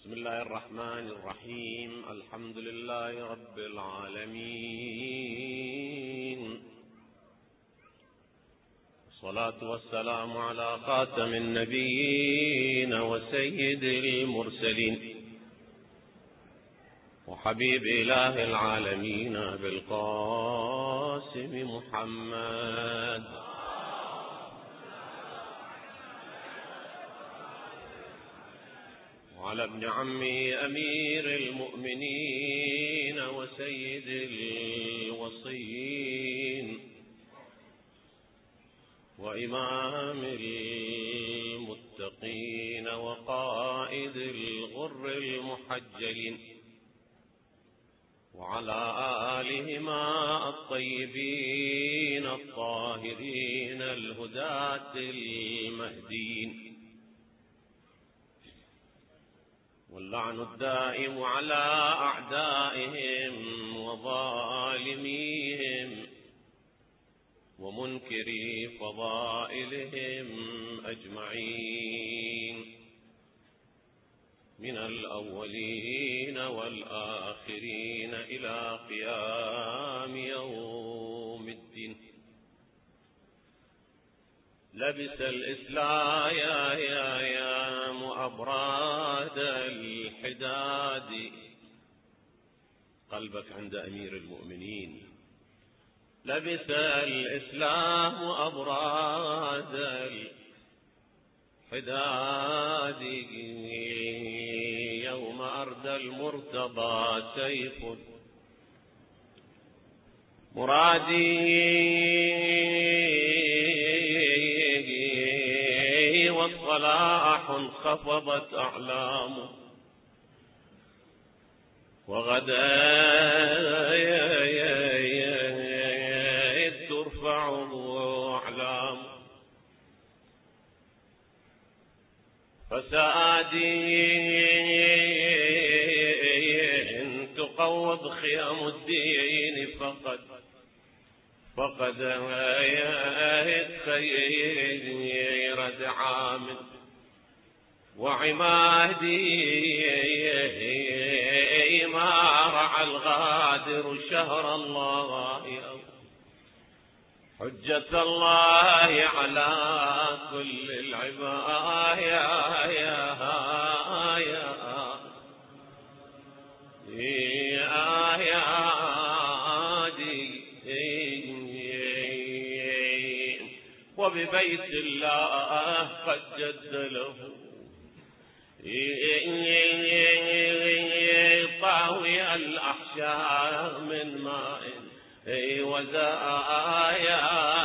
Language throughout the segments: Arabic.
بسم الله الرحمن الرحيم. الحمد لله رب العالمين، والصلاة والسلام على خاتم النبيين وسيد المرسلين وحبيب إله العالمين بالقاسم محمد وعلى ابن عمه أمير المؤمنين وسيد الوصيين وإمام المتقين وقائد الغر المحجلين وعلى آلهما الطيبين الطاهرين الهداة المهديين، واللعن الدائم على أعدائهم وظالميهم ومنكري فضائلهم أجمعين من الأولين والآخرين إلى قيام يوم الدين. لبس الإسلام يا مؤبراد الحداد قلبك عند أمير المؤمنين. لبس الإسلام أبراد الحداد يوم أردى المرتضى سيف مرادي والصلاح انخفضت أعلامه وغدا ترفع أعلامه فسادي تقوض خيام الدين فقد خير دعام وعمادي ما رعى الغادر شهر الله حجة الله على كل العباد وببيت الله قد جد له طاوي الأحشاء من ماء وزايا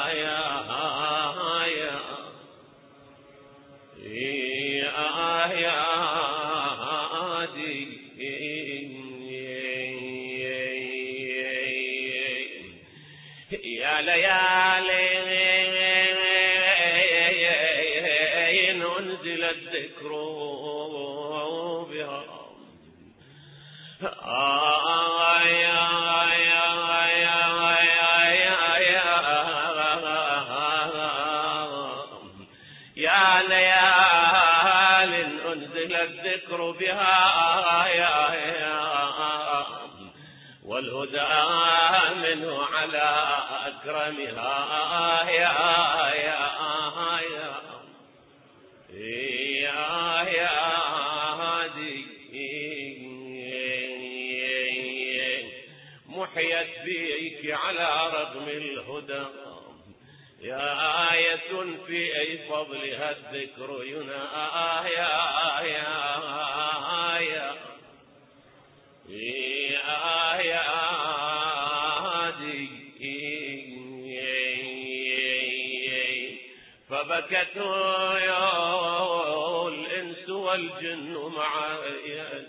يا ليالي أنزل الذكر بها يا ليال أنزل الذكر بها والهدى منه على أكرمها محيت بيك على رغم الهدى يا آية في فضلها الذكر فبكت الإنس والجن معايا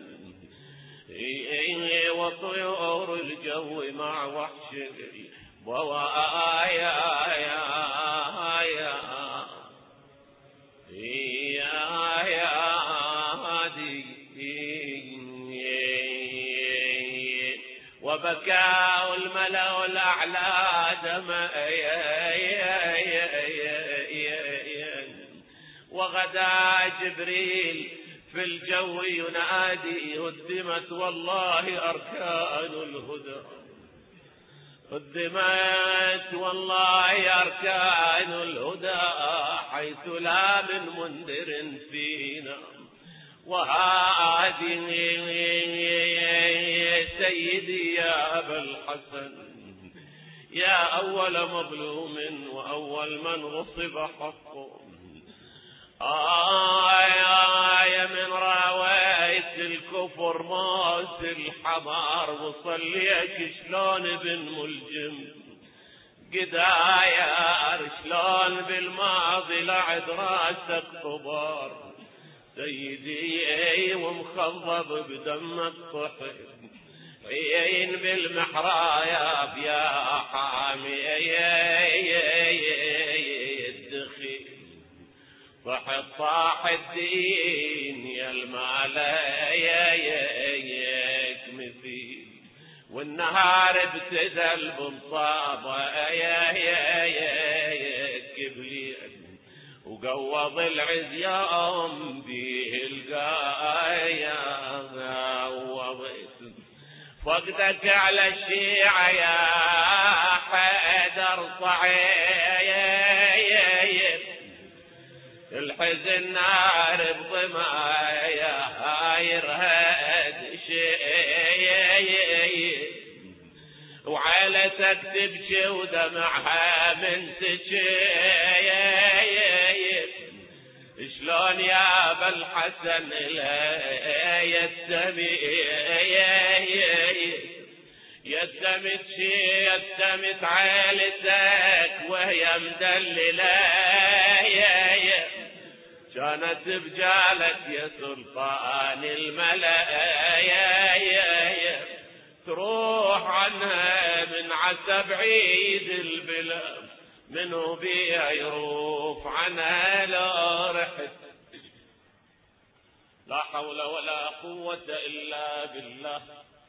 وطيور الجو مع وحش البوايا وبكى الملأ الأعلى دمعا وغدا جبريل في الجو ينادي هدمت والله أركان الهدى، هدمت والله أركان الهدى حيث لا من منذر فينا وهادي سيدي يا أبا الحسن، يا أول مظلوم وأول من غصب حقه. يا من راويت الكفر موت الحضار وصليك شلون بن ملجم قداير، شلون بالماضي لعد راسك طبار سيدي ومخضب بدمك طحن عين بالمحرايا يا حامي الدخيل صحت صاح الدين يا المالايك مثيل، والنهار ابتدى بالصابة كبليل وقوض العز يوم بيه القايا وضيت فقدك على الشيعة يا حيدر صعيب، الحزن نار بضمايا يرهد شيء وعيلتك تبكي ودمعها من سجيب، شلون يا ابا الحسن لا يتمت عيلتك وهي مدللة كانت بجالك يا سلطان الملايا، تروح عنها من عسى بعيد البلاد منو بيها يروف عنها لا رحت. لا حول ولا قوة إلا بالله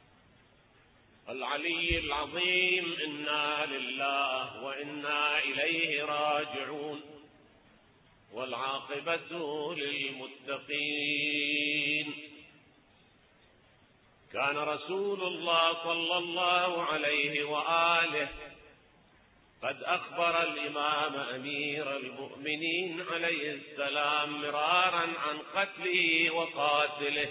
العلي العظيم، إنا لله وإنا إليه راجعون، والعاقبة للمتقين. كان رسول الله صلى الله عليه وآله قد أخبر الإمام أمير المؤمنين عليه السلام مرارا عن قتله وقاتله،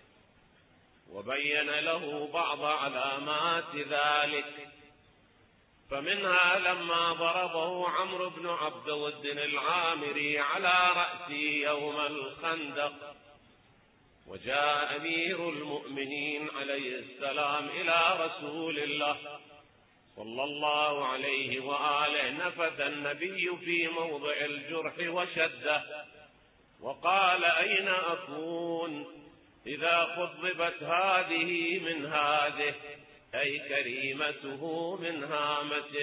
وبين له بعض علامات ذلك، فمنها لما ضربه عمرو بن عبد ود العامري على رأسه يوم الخندق، وجاء أمير المؤمنين عليه السلام إلى رسول الله صلى الله عليه وآله، نفث النبي في موضع الجرح وشده وقال: أين أكون إذا خضبت هذه من هذه، أي كريمته من هامته.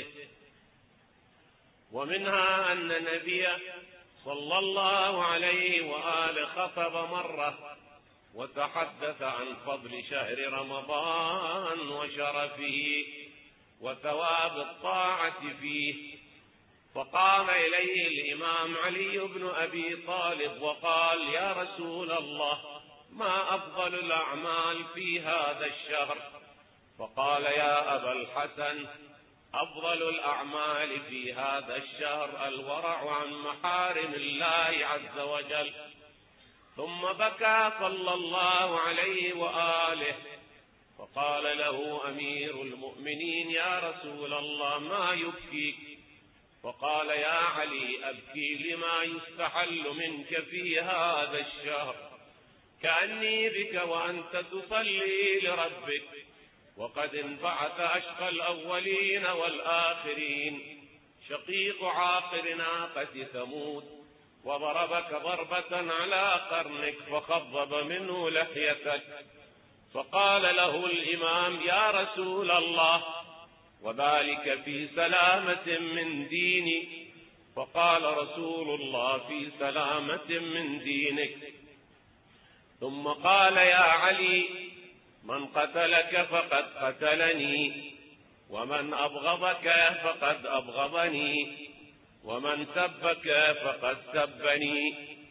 ومنها أن النبي صلى الله عليه وآله خطب مرة وتحدث عن فضل شهر رمضان وشرفه وثواب الطاعة فيه، فقام إليه الإمام علي بن أبي طالب وقال: يا رسول الله، ما أفضل الأعمال في هذا الشهر؟ فقال: يا أبا الحسن، أفضل الأعمال في هذا الشهر الورع عن محارم الله عز وجل. ثم بكى صلى الله عليه وآله، فقال له أمير المؤمنين: يا رسول الله، ما يبكيك؟ فقال: يا علي، أبكي لما يستحل منك في هذا الشهر، كأني بك وأنت تصلي لربك، وقد انبعث أشقى الأولين والآخرين، شقيق عاقر ناقة ثمود، وضربك ضربة على قرنك فخضب منه لحيتك. فقال له الإمام: يا رسول الله، وذلك في سلامة من ديني. فقال رسول الله: في سلامة من دينك. ثم قال: يا علي، من قتلك فقد قتلني، ومن أبغضك فقد أبغضني، ومن سبك فقد سبني،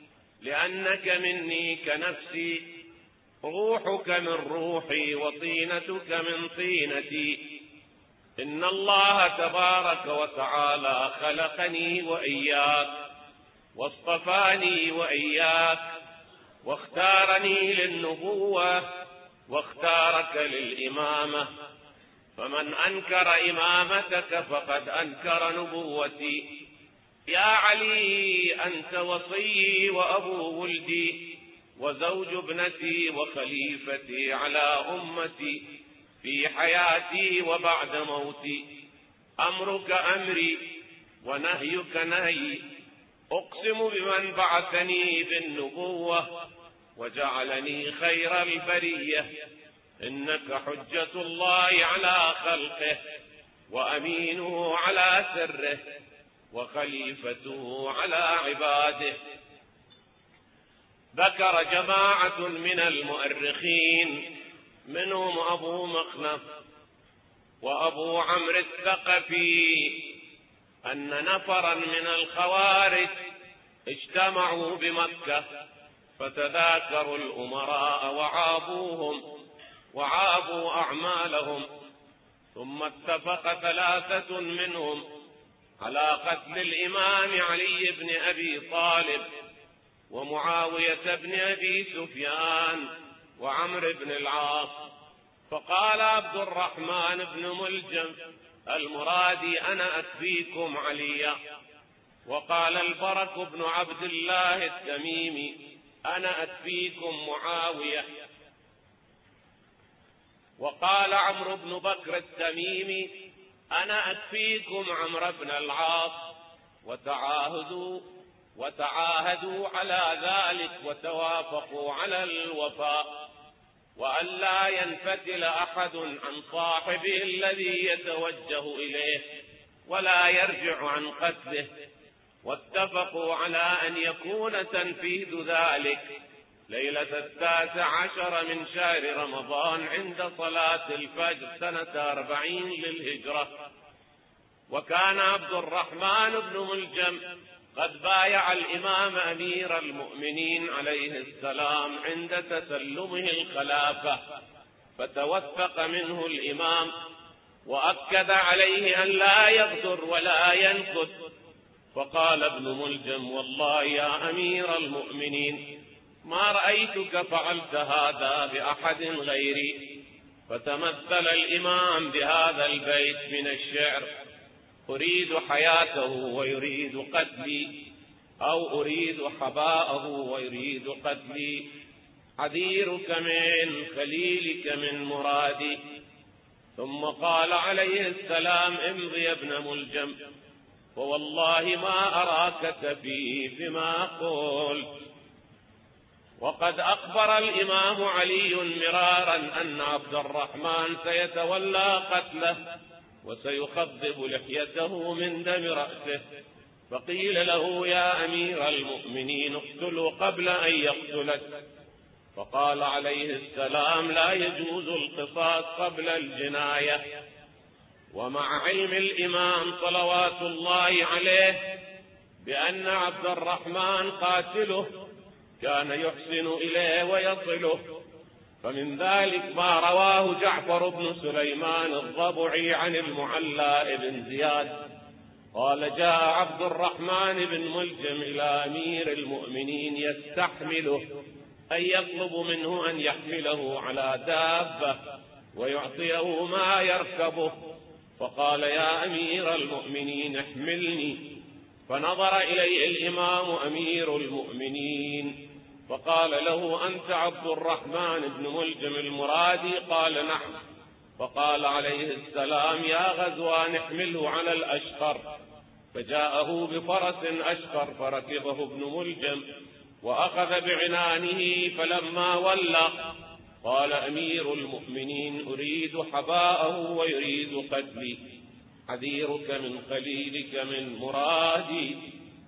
لأنك مني كنفسي، روحك من روحي وطينتك من طينتي. إن الله تبارك وتعالى خلقني وإياك، واصطفاني وإياك، واختارني للنبوة، واختارك للإمامة. فمن أنكر إمامتك فقد أنكر نبوتي. يا علي أنت وصيي وأبو ولدي وزوج ابنتي وخليفتي على أمتي في حياتي وبعد موتي. أمرك أمري ونهيك نهي. أقسم بمن بعثني بالنبوة وجعلني خير البرية، إنك حجة الله على خلقه، وأمينه على سره، وخليفته على عباده. ذكر جماعة من المؤرخين منهم أبو مخنف وأبو عمرو الثقفي أن نفرا من الخوارج اجتمعوا بمكة فتذاكروا الأمراء وعابوهم وعابوا أعمالهم، ثم اتفق ثلاثة منهم على قتل الإمام علي بن أبي طالب ومعاوية بن أبي سفيان وعمرو بن العاص. فقال عبد الرحمن بن ملجم المرادي أنا أكفيكم عليا، وقال البرك بن عبد الله التميمي أنا أكفيكم معاوية، وقال عمرو بن بكر التميمي أنا أكفيكم عمرو بن العاص. وتعاهدوا على ذلك وتوافقوا على الوفاء، وأن لا ينفتل أحد عن صاحبه الذي يتوجه إليه ولا يرجع عن قتله. واتفقوا على أن يكون تنفيذ ذلك ليلة 19 من شهر رمضان عند صلاة الفجر سنة 40 للهجرة. وكان عبد الرحمن بن ملجم قد بايع الإمام أمير المؤمنين عليه السلام عند تسلمه الخلافة، فتوثق منه الإمام وأكد عليه أن لا يغدر ولا ينكث. فقال ابن ملجم والله يا أمير المؤمنين ما رأيتك فعلت هذا بأحد غيري. فتمثل الإمام بهذا البيت من الشعر: أريد حياته ويريد قتلي، أو أريد حباءه ويريد قتلي، عذيرك من خليلك من مرادي. ثم قال عليه السلام: امضي يا ابن ملجم، ووالله ما أراك تفي بما قلت. وقد أخبر الإمام علي مرارا أن عبد الرحمن سيتولى قتله وسيخضب لحيته من دم رأسه. فقيل له: يا أمير المؤمنين اقتله قبل أن يقتلك. فقال عليه السلام: لا يجوز القصاص قبل الجناية. ومع علم الإمام صلوات الله عليه بأن عبد الرحمن قاتله كان يحسن إليه ويصله، فمن ذلك ما رواه جعفر بن سليمان الضبعي عن المعلى بن زياد قال: جاء عبد الرحمن بن ملجم إلى أمير المؤمنين يستحمله، أي يطلب منه أن يحمله على دابة ويعطيه ما يركبه. فقال: يا أمير المؤمنين احملني. فنظر إليه الإمام أمير المؤمنين فقال له: أنت عبد الرحمن بن ملجم المرادي؟ قال: نعم. فقال عليه السلام: يا غزوان احمله على الأشقر. فجاءه بفرس أشقر فركبه ابن ملجم وأخذ بعنانه، فلما ولى قال أمير المؤمنين: أريد حباءه ويريد قتلي، حذيرك من خليلك من مرادي.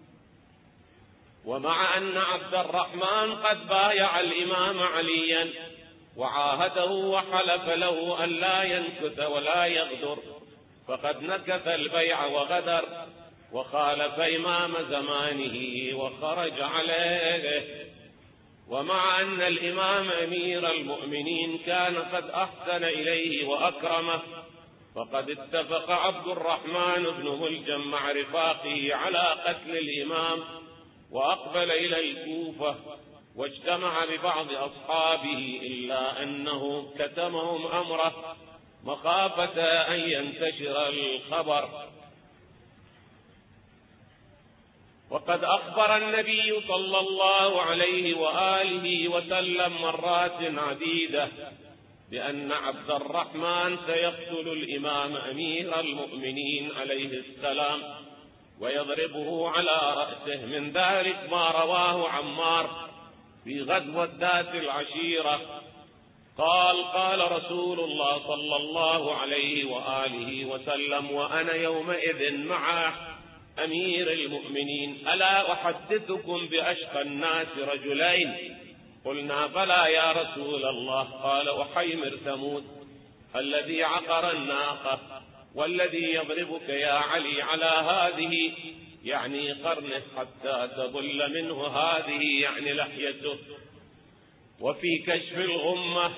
ومع أن عبد الرحمن قد بايع الإمام عليا وعاهده وحلف له أن لا ينكث ولا يغدر، فقد نكث البيع وغدر، وخالف إمام زمانه وخرج عليه. ومع أن الإمام أمير المؤمنين كان قد أحسن إليه وأكرمه، فقد اتفق عبد الرحمن بن ملجم مع رفاقه على قتل الإمام، وأقبل إلى الكوفة واجتمع ببعض أصحابه، إلا أنه كتمهم أمره مخافة أن ينتشر الخبر. وقد أخبر النبي صلى الله عليه وآله وسلم مرات عديدة بأن عبد الرحمن سيقتل الإمام أمير المؤمنين عليه السلام ويضربه على رأسه. من ذلك ما رواه عمار في غزوة ذات العشيرة قال: قال رسول الله صلى الله عليه وآله وسلم وأنا يومئذ مع أمير المؤمنين: ألا أحدثكم بأشقى الناس رجلين؟ قلنا: بلى يا رسول الله. قال: وحيمر ثمود الذي عقر الناقة والذي يضربك يا علي على هذه، يعني قرنه، حتى تبل منه هذه، يعني لحيته. وفي كشف الغمة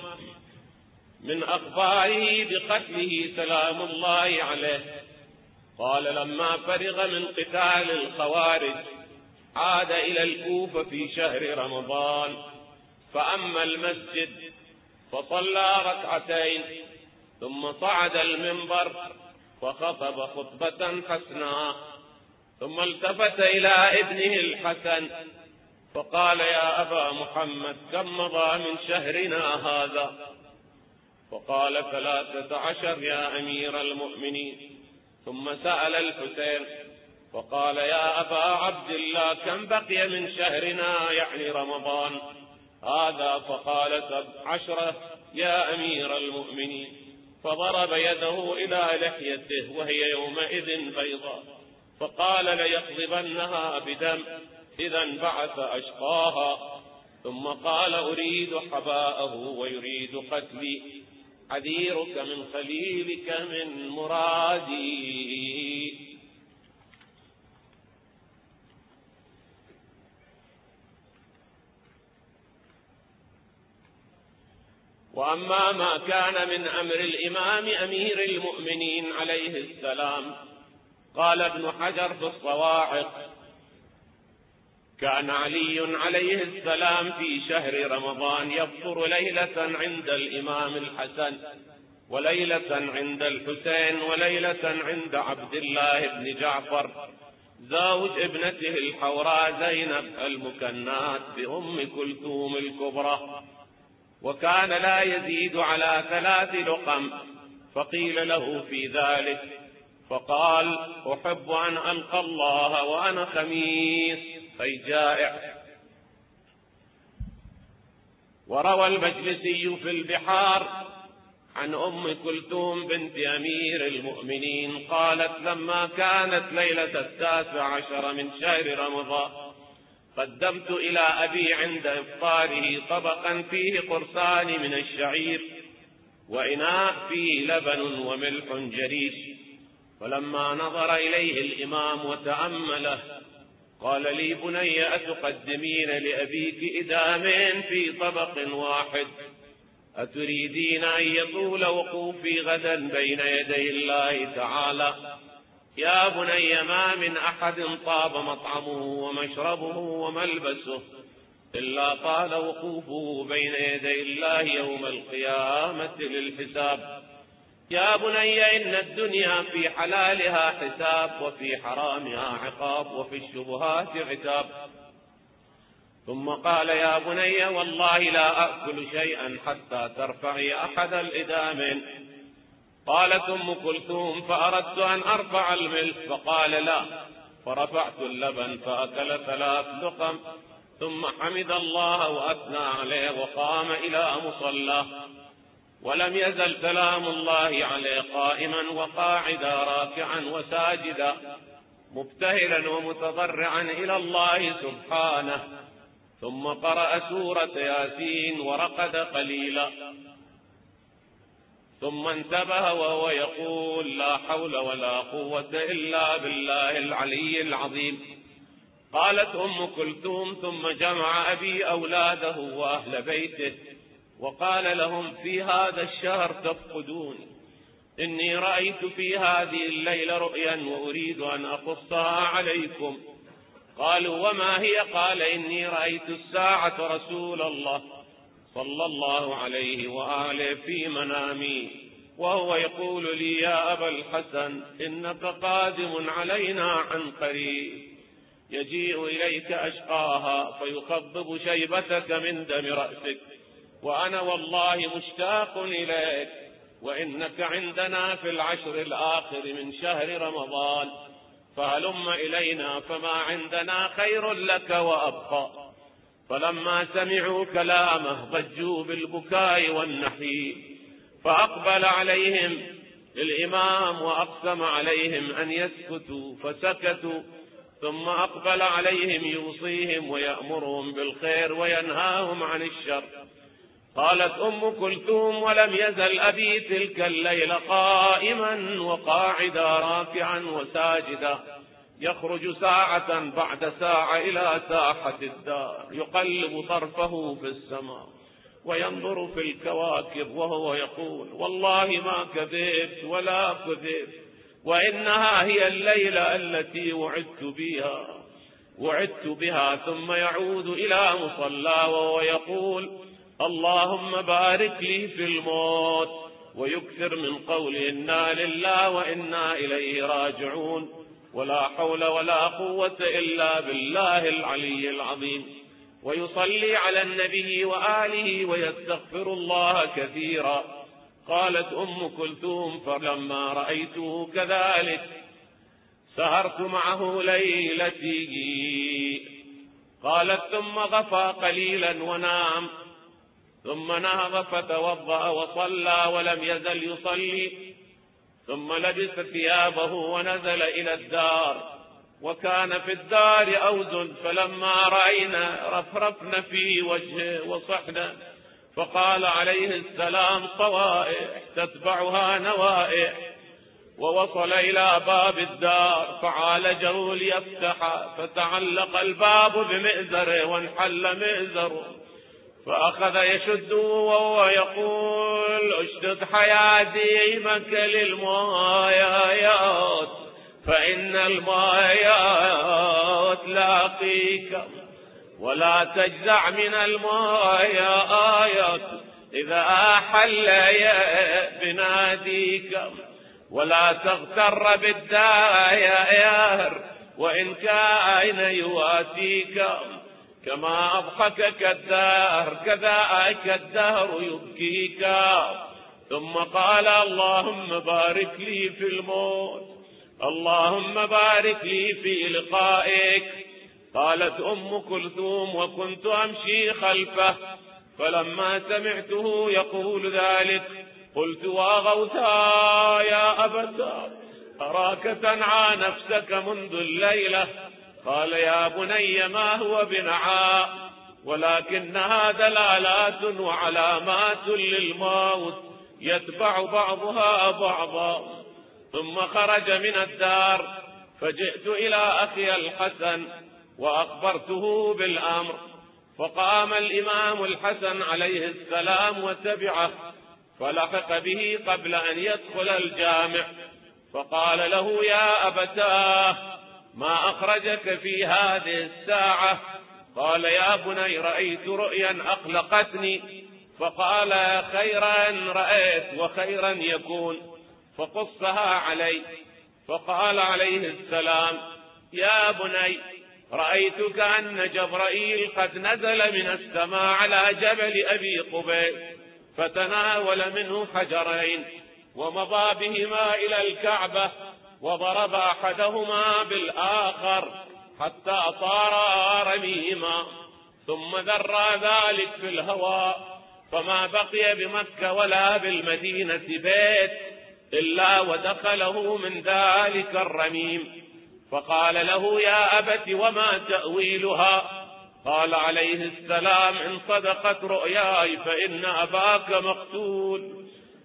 من أخباره بقتله سلام الله عليه قال: لما فرغ من قتال الخوارج عاد إلى الكوفة في شهر رمضان، فأما المسجد فصلى ركعتين، ثم صعد المنبر فخطب خطبة حسناء، ثم التفت إلى ابنه الحسن فقال: يا أبا محمد، كم مضى من شهرنا هذا؟ فقال: 13 يا أمير المؤمنين. ثم سأل الحسين فقال: يا أبا عبد الله، كم بقي من شهرنا، يعني رمضان هذا؟ فقال: 17 يا أمير المؤمنين. فضرب يده إلى لحيته وهي يومئذ بيضاء، فقال: ليقضبنها بدم، إذا بعث أشقاها. ثم قال: أريد حباءه ويريد قتلي، عذيرك من خليلك من مرادي. وأما ما كان من أمر الإمام أمير المؤمنين عليه السلام، قال ابن حجر في الصواعق: كان علي عليه السلام في شهر رمضان يفطر ليلة عند الإمام الحسن، وليلة عند الحسين، وليلة عند عبد الله بن جعفر زوج ابنته الحوراء زينب المكنات بأم كلثوم الكبرى، وكان لا يزيد على 3 لقم. فقيل له في ذلك فقال: أحب أن ألقى الله وأنا خميس، أي جائع. وروى المجلسي في البحار عن أم كلثوم بنت أمير المؤمنين قالت: لما كانت ليلة 19 من شهر رمضان قدمت إلى أبي عند إفطاره طبقا فيه قرصان من الشعير وإناء فيه لبن وملح جريش، فلما نظر إليه الإمام وتأمله قال لي: بني، أتقدمين لأبيك إدامين في طبق واحد؟ أتريدين أن يطول وقوفي غدا بين يدي الله تعالى؟ يا بني، ما من أحد طاب مطعمه ومشربه وملبسه إلا طال وقوفه بين يدي الله يوم القيامة للحساب. يا بني، إن الدنيا في حلالها حساب، وفي حرامها عقاب، وفي الشبهات عتاب. ثم قال: يا بني، والله لا أأكل شيئا حتى ترفعي أحد الإدامين. قالت أم كلثوم: فأردت أن أرفع الملح، فقال: لا. فرفعت اللبن فأكل 3 لقم، ثم حمد الله وأثنى عليه وقام إلى مصلاه، ولم يزل سلام الله عليه قائما وقاعدا، راكعا وساجدا، مبتهلا ومتضرعا إلى الله سبحانه. ثم قرأ سورة ياسين ورقد قليلا. ثم انتبه وهو يقول: لا حول ولا قوة إلا بالله العلي العظيم. قالت أم كلثوم: ثم جمع أبي أولاده وأهل بيته وقال لهم: في هذا الشهر تفقدوني، إني رأيت في هذه الليلة رؤيا وأريد أن أقصها عليكم. قالوا: وما هي؟ قال: إني رأيت الساعة رسول الله صلى الله عليه وآله في منامي وهو يقول لي: يا أبا الحسن، إنك قادم علينا عن قريب، يجيء إليك أشقاها فيخضب شيبتك من دم رأسك، وأنا والله مشتاق إليك، وإنك عندنا في العشر الآخر من شهر رمضان، فهلم إلينا فما عندنا خير لك وأبقى. فلما سمعوا كلامه ضجوا بالبكاء والنحيب، فأقبل عليهم الإمام وأقسم عليهم أن يسكتوا فسكتوا، ثم أقبل عليهم يوصيهم ويأمرهم بالخير وينهاهم عن الشر. قالت أم كلثوم: ولم يزل أبي تلك الليلة قائما وقاعدا راكعا وساجدا، يخرج ساعة بعد ساعة إلى ساحة الدار، يقلب طرفه في السماء وينظر في الكواكب وهو يقول: والله ما كذبت ولا كذبت، وإنها هي الليلة التي وعدت بها. ثم يعود إلى مصلاه وهو يقول: اللهم بارك لي في الموت، ويكثر من قول: إنا لله وإنا إليه راجعون، ولا حول ولا قوة إلا بالله العلي العظيم، ويصلي على النبي وآله ويستغفر الله كثيرا. قالت أم كلثوم: فلما رأيته كذلك سهرت معه ليلتي. قالت: ثم غفى قليلا ونام، ثم نهض فتوضأ وصلى ولم يزل يصلي، ثم لبس ثيابه ونزل إلى الدار، وكان في الدار أوز، فلما رأينا رفرفن في وجهه وصحنا، فقال عليه السلام: صوائح تتبعها نوائح. ووصل إلى باب الدار فعالجه ليفتح، فتعلق الباب بمئزره وانحل مئزره، فأخذ يشد وهو يقول: اشدد حياديمك للمايات، فإن المايات لاقيك، ولا تجزع من المايات إذا أحل بناديك، ولا تغتر بالدائر وإن كان يواسيك، كما أضحكك الدهر كذاك الدهر يبكيك. ثم قال: اللهم بارك لي في الموت، اللهم بارك لي في لقائك. قالت أم كلثوم: وكنت أمشي خلفه، فلما سمعته يقول ذلك قلت: واغوثا يا أبتا، أراك تنعى نفسك منذ الليلة. قال: يا بني ما هو بنعاء، ولكنها دلالات وعلامات للموت يتبع بعضها بعضا. ثم خرج من الدار، فجئت إلى أخي الحسن وأخبرته بالأمر، فقام الإمام الحسن عليه السلام وتبعه، فلحق به قبل أن يدخل الجامع، فقال له: يا أبتاه، ما أخرجك في هذه الساعة؟ قال: يا بني رأيت رؤيا أقلقتني. فقال: خيرا رأيت وخيرا يكون، فقصها علي. فقال عليه السلام: يا بني رأيت كأن جبرائيل قد نزل من السماء على جبل أبي قبيس، فتناول منه حجرين ومضى بهما إلى الكعبة، وضرب أحدهما بالآخر حتى صار رميما، ثم ذرى ذلك في الهواء، فما بقي بمكة ولا بالمدينة بيت إلا ودخله من ذلك الرميم. فقال له: يا أبت وما تأويلها؟ قال عليه السلام: إن صدقت رؤياي فإن أباك مقتول،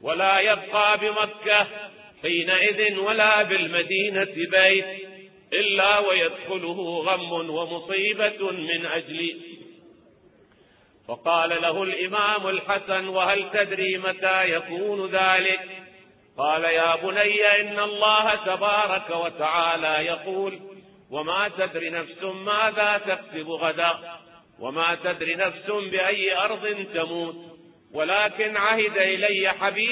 ولا يبقى بمكة حينئذ ولا بالمدينة بيت إلا ويدخله غم ومصيبة من أجلي. فقال له الإمام الحسن: وهل تدري متى يكون ذلك؟ قال: يا بني، إن الله تبارك وتعالى يقول: وما تدري نفس ماذا تكسب غدا، وما تدري نفس بأي أرض تموت، ولكن عهد إلي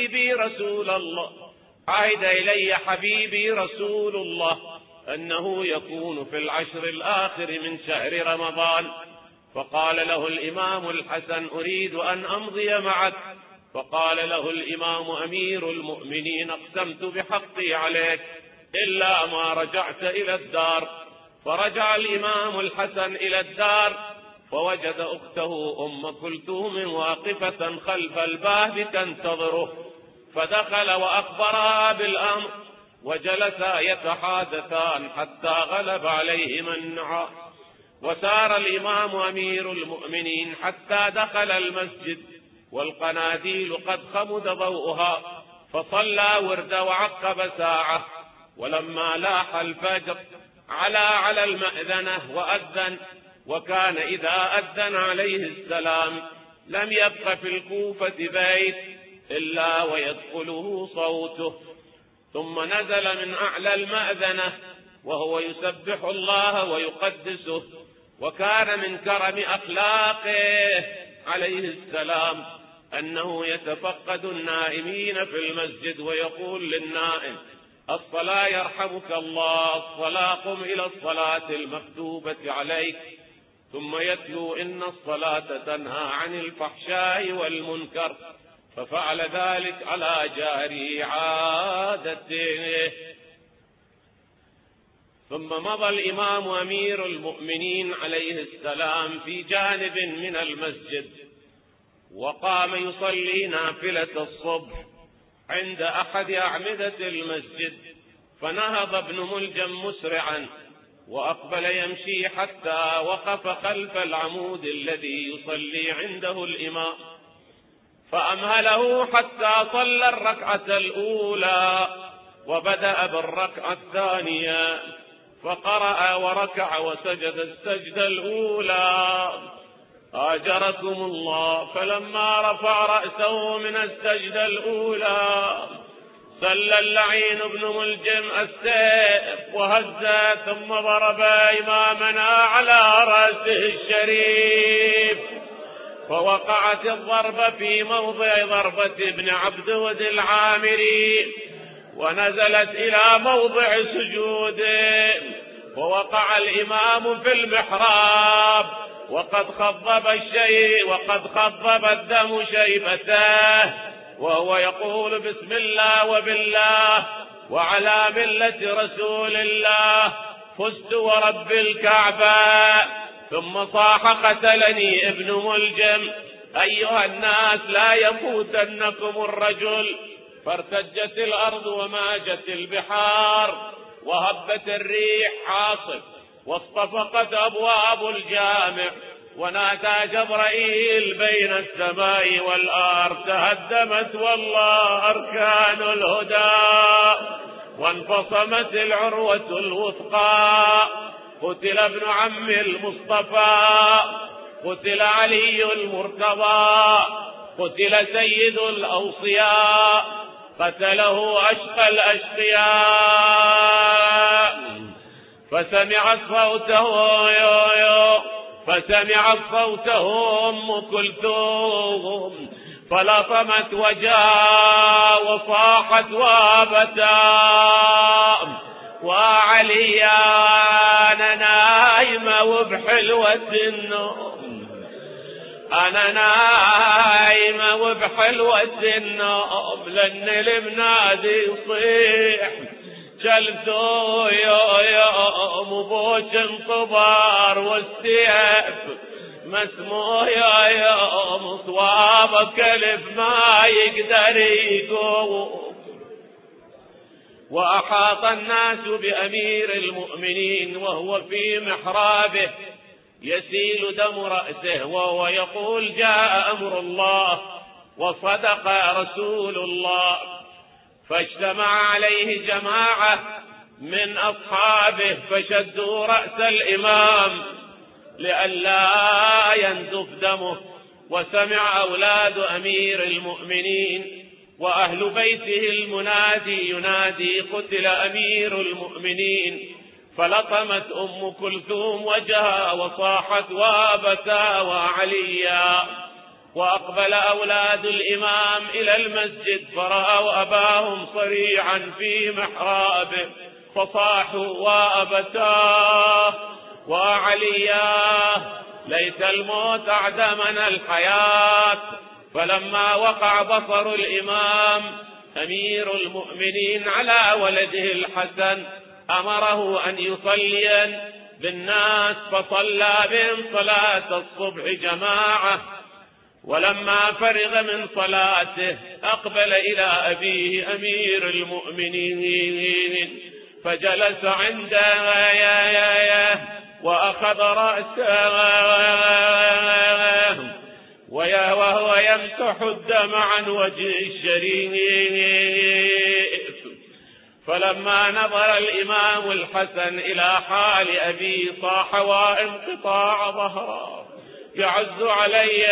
حبيبي رسول الله أنه يكون في العشر الآخر من شهر رمضان. فقال له الإمام الحسن: أريد أن أمضي معك. فقال له الإمام: أمير المؤمنين، أقسمت بحقي عليك إلا ما رجعت إلى الدار. فرجع الإمام الحسن إلى الدار فوجد أخته أم كلثوم واقفة خلف الباب تنتظره، فدخل وأخبرها بالأمر، وجلسا يتحادثان حتى غلب عليهما النعاس. وسار الإمام أمير المؤمنين حتى دخل المسجد والقناديل قد خمد ضوءها، فصلى ورد وعقب ساعة. ولما لاح الفجر على المأذنة وأذن، وكان إذا أذن عليه السلام لم يبق في الكوفة بيت إلا ويدخله صوته. ثم نزل من أعلى المأذنة وهو يسبح الله ويقدسه. وكان من كرم أخلاقه عليه السلام أنه يتفقد النائمين في المسجد ويقول للنائم: الصلاة يرحمك الله، الصلاة، قم إلى الصلاة المكتوبة عليك. ثم يتلو: إن الصلاة تنهى عن الفحشاء والمنكر. ففعل ذلك على جاري عادته. ثم مضى الإمام أمير المؤمنين عليه السلام في جانب من المسجد، وقام يصلي نافلة الصبح عند أحد أعمدة المسجد. فنهض ابن ملجم مسرعا وأقبل يمشي حتى وقف خلف العمود الذي يصلي عنده الإمام، فأمهله حتى صلى الركعة الأولى وبدأ بالركعة الثانية، فقرأ وركع وسجد السجدة الأولى. آجركم الله. فلما رفع رأسه من السجدة الأولى سل اللعين بن ملجم السيف وهز، ثم ضرب إمامنا على رأسه الشريف، فوقعت الضربة في موضع ضربة ابن عبدود العامري، ونزلت إلى موضع سجوده، ووقع الإمام في المحراب وقد خضب الدم شيبته، وهو يقول: بسم الله وبالله وعلى ملة رسول الله فزت ورب الكعبة. ثم صاح: قتلني ابن ملجم، أيها الناس لا يفوتنكم الرجل. فارتجت الأرض وماجت البحار وهبت الريح عاصف، واصطفقت أبواب الجامع، ونادى جبرائيل بين السماء والأرض: تهدمت والله أركان الهدى، وانفصمت العروة الوثقى. قتل ابن عم المصطفى، قتل علي المرتضى، قتل سيد الأوصياء، قتله أشقى الأشقياء. فسمعت صوته أم كلثوم، فلطمت وجاء وصاحت وابتا: وعلي أنا نايمة وبحلوة النوم، أنا نايمة وبحلوة النوم، لأن المنادي يصيح جلدو يوم وبوش انطبار والسيف مسموع يوم، صوابك كلف ما يقدر يقوم. وأحاط الناس بأمير المؤمنين وهو في محرابه يسيل دم رأسه، وهو يقول: جاء أمر الله وصدق رسول الله. فاجتمع عليه جماعة من أصحابه فشدوا رأس الإمام لئلا ينزف دمه. وسمع أولاد أمير المؤمنين وأهل بيته المنادي ينادي قتل أمير المؤمنين. فلطمت أم كلثوم وجهها وصاحت وابتا وعليا. وأقبل أولاد الإمام إلى المسجد فرأوا أباهم صريعا في محرابه فصاحوا وابتا وعليا ليت الموت أعدمنا الحياة. فلما وقع بصر الإمام أمير المؤمنين على ولده الحسن أمره أن يصلي بالناس فصلى بهم صلاة الصبح جماعة. ولما فرغ من صلاته أقبل إلى أبيه أمير المؤمنين فجلس عنده وأخذ رأسه وهو يمسح الدم عن وجه الشريف. فلما نظر الإمام الحسن إلى حال أبيه صاح وانقطاع ظهره يعز علي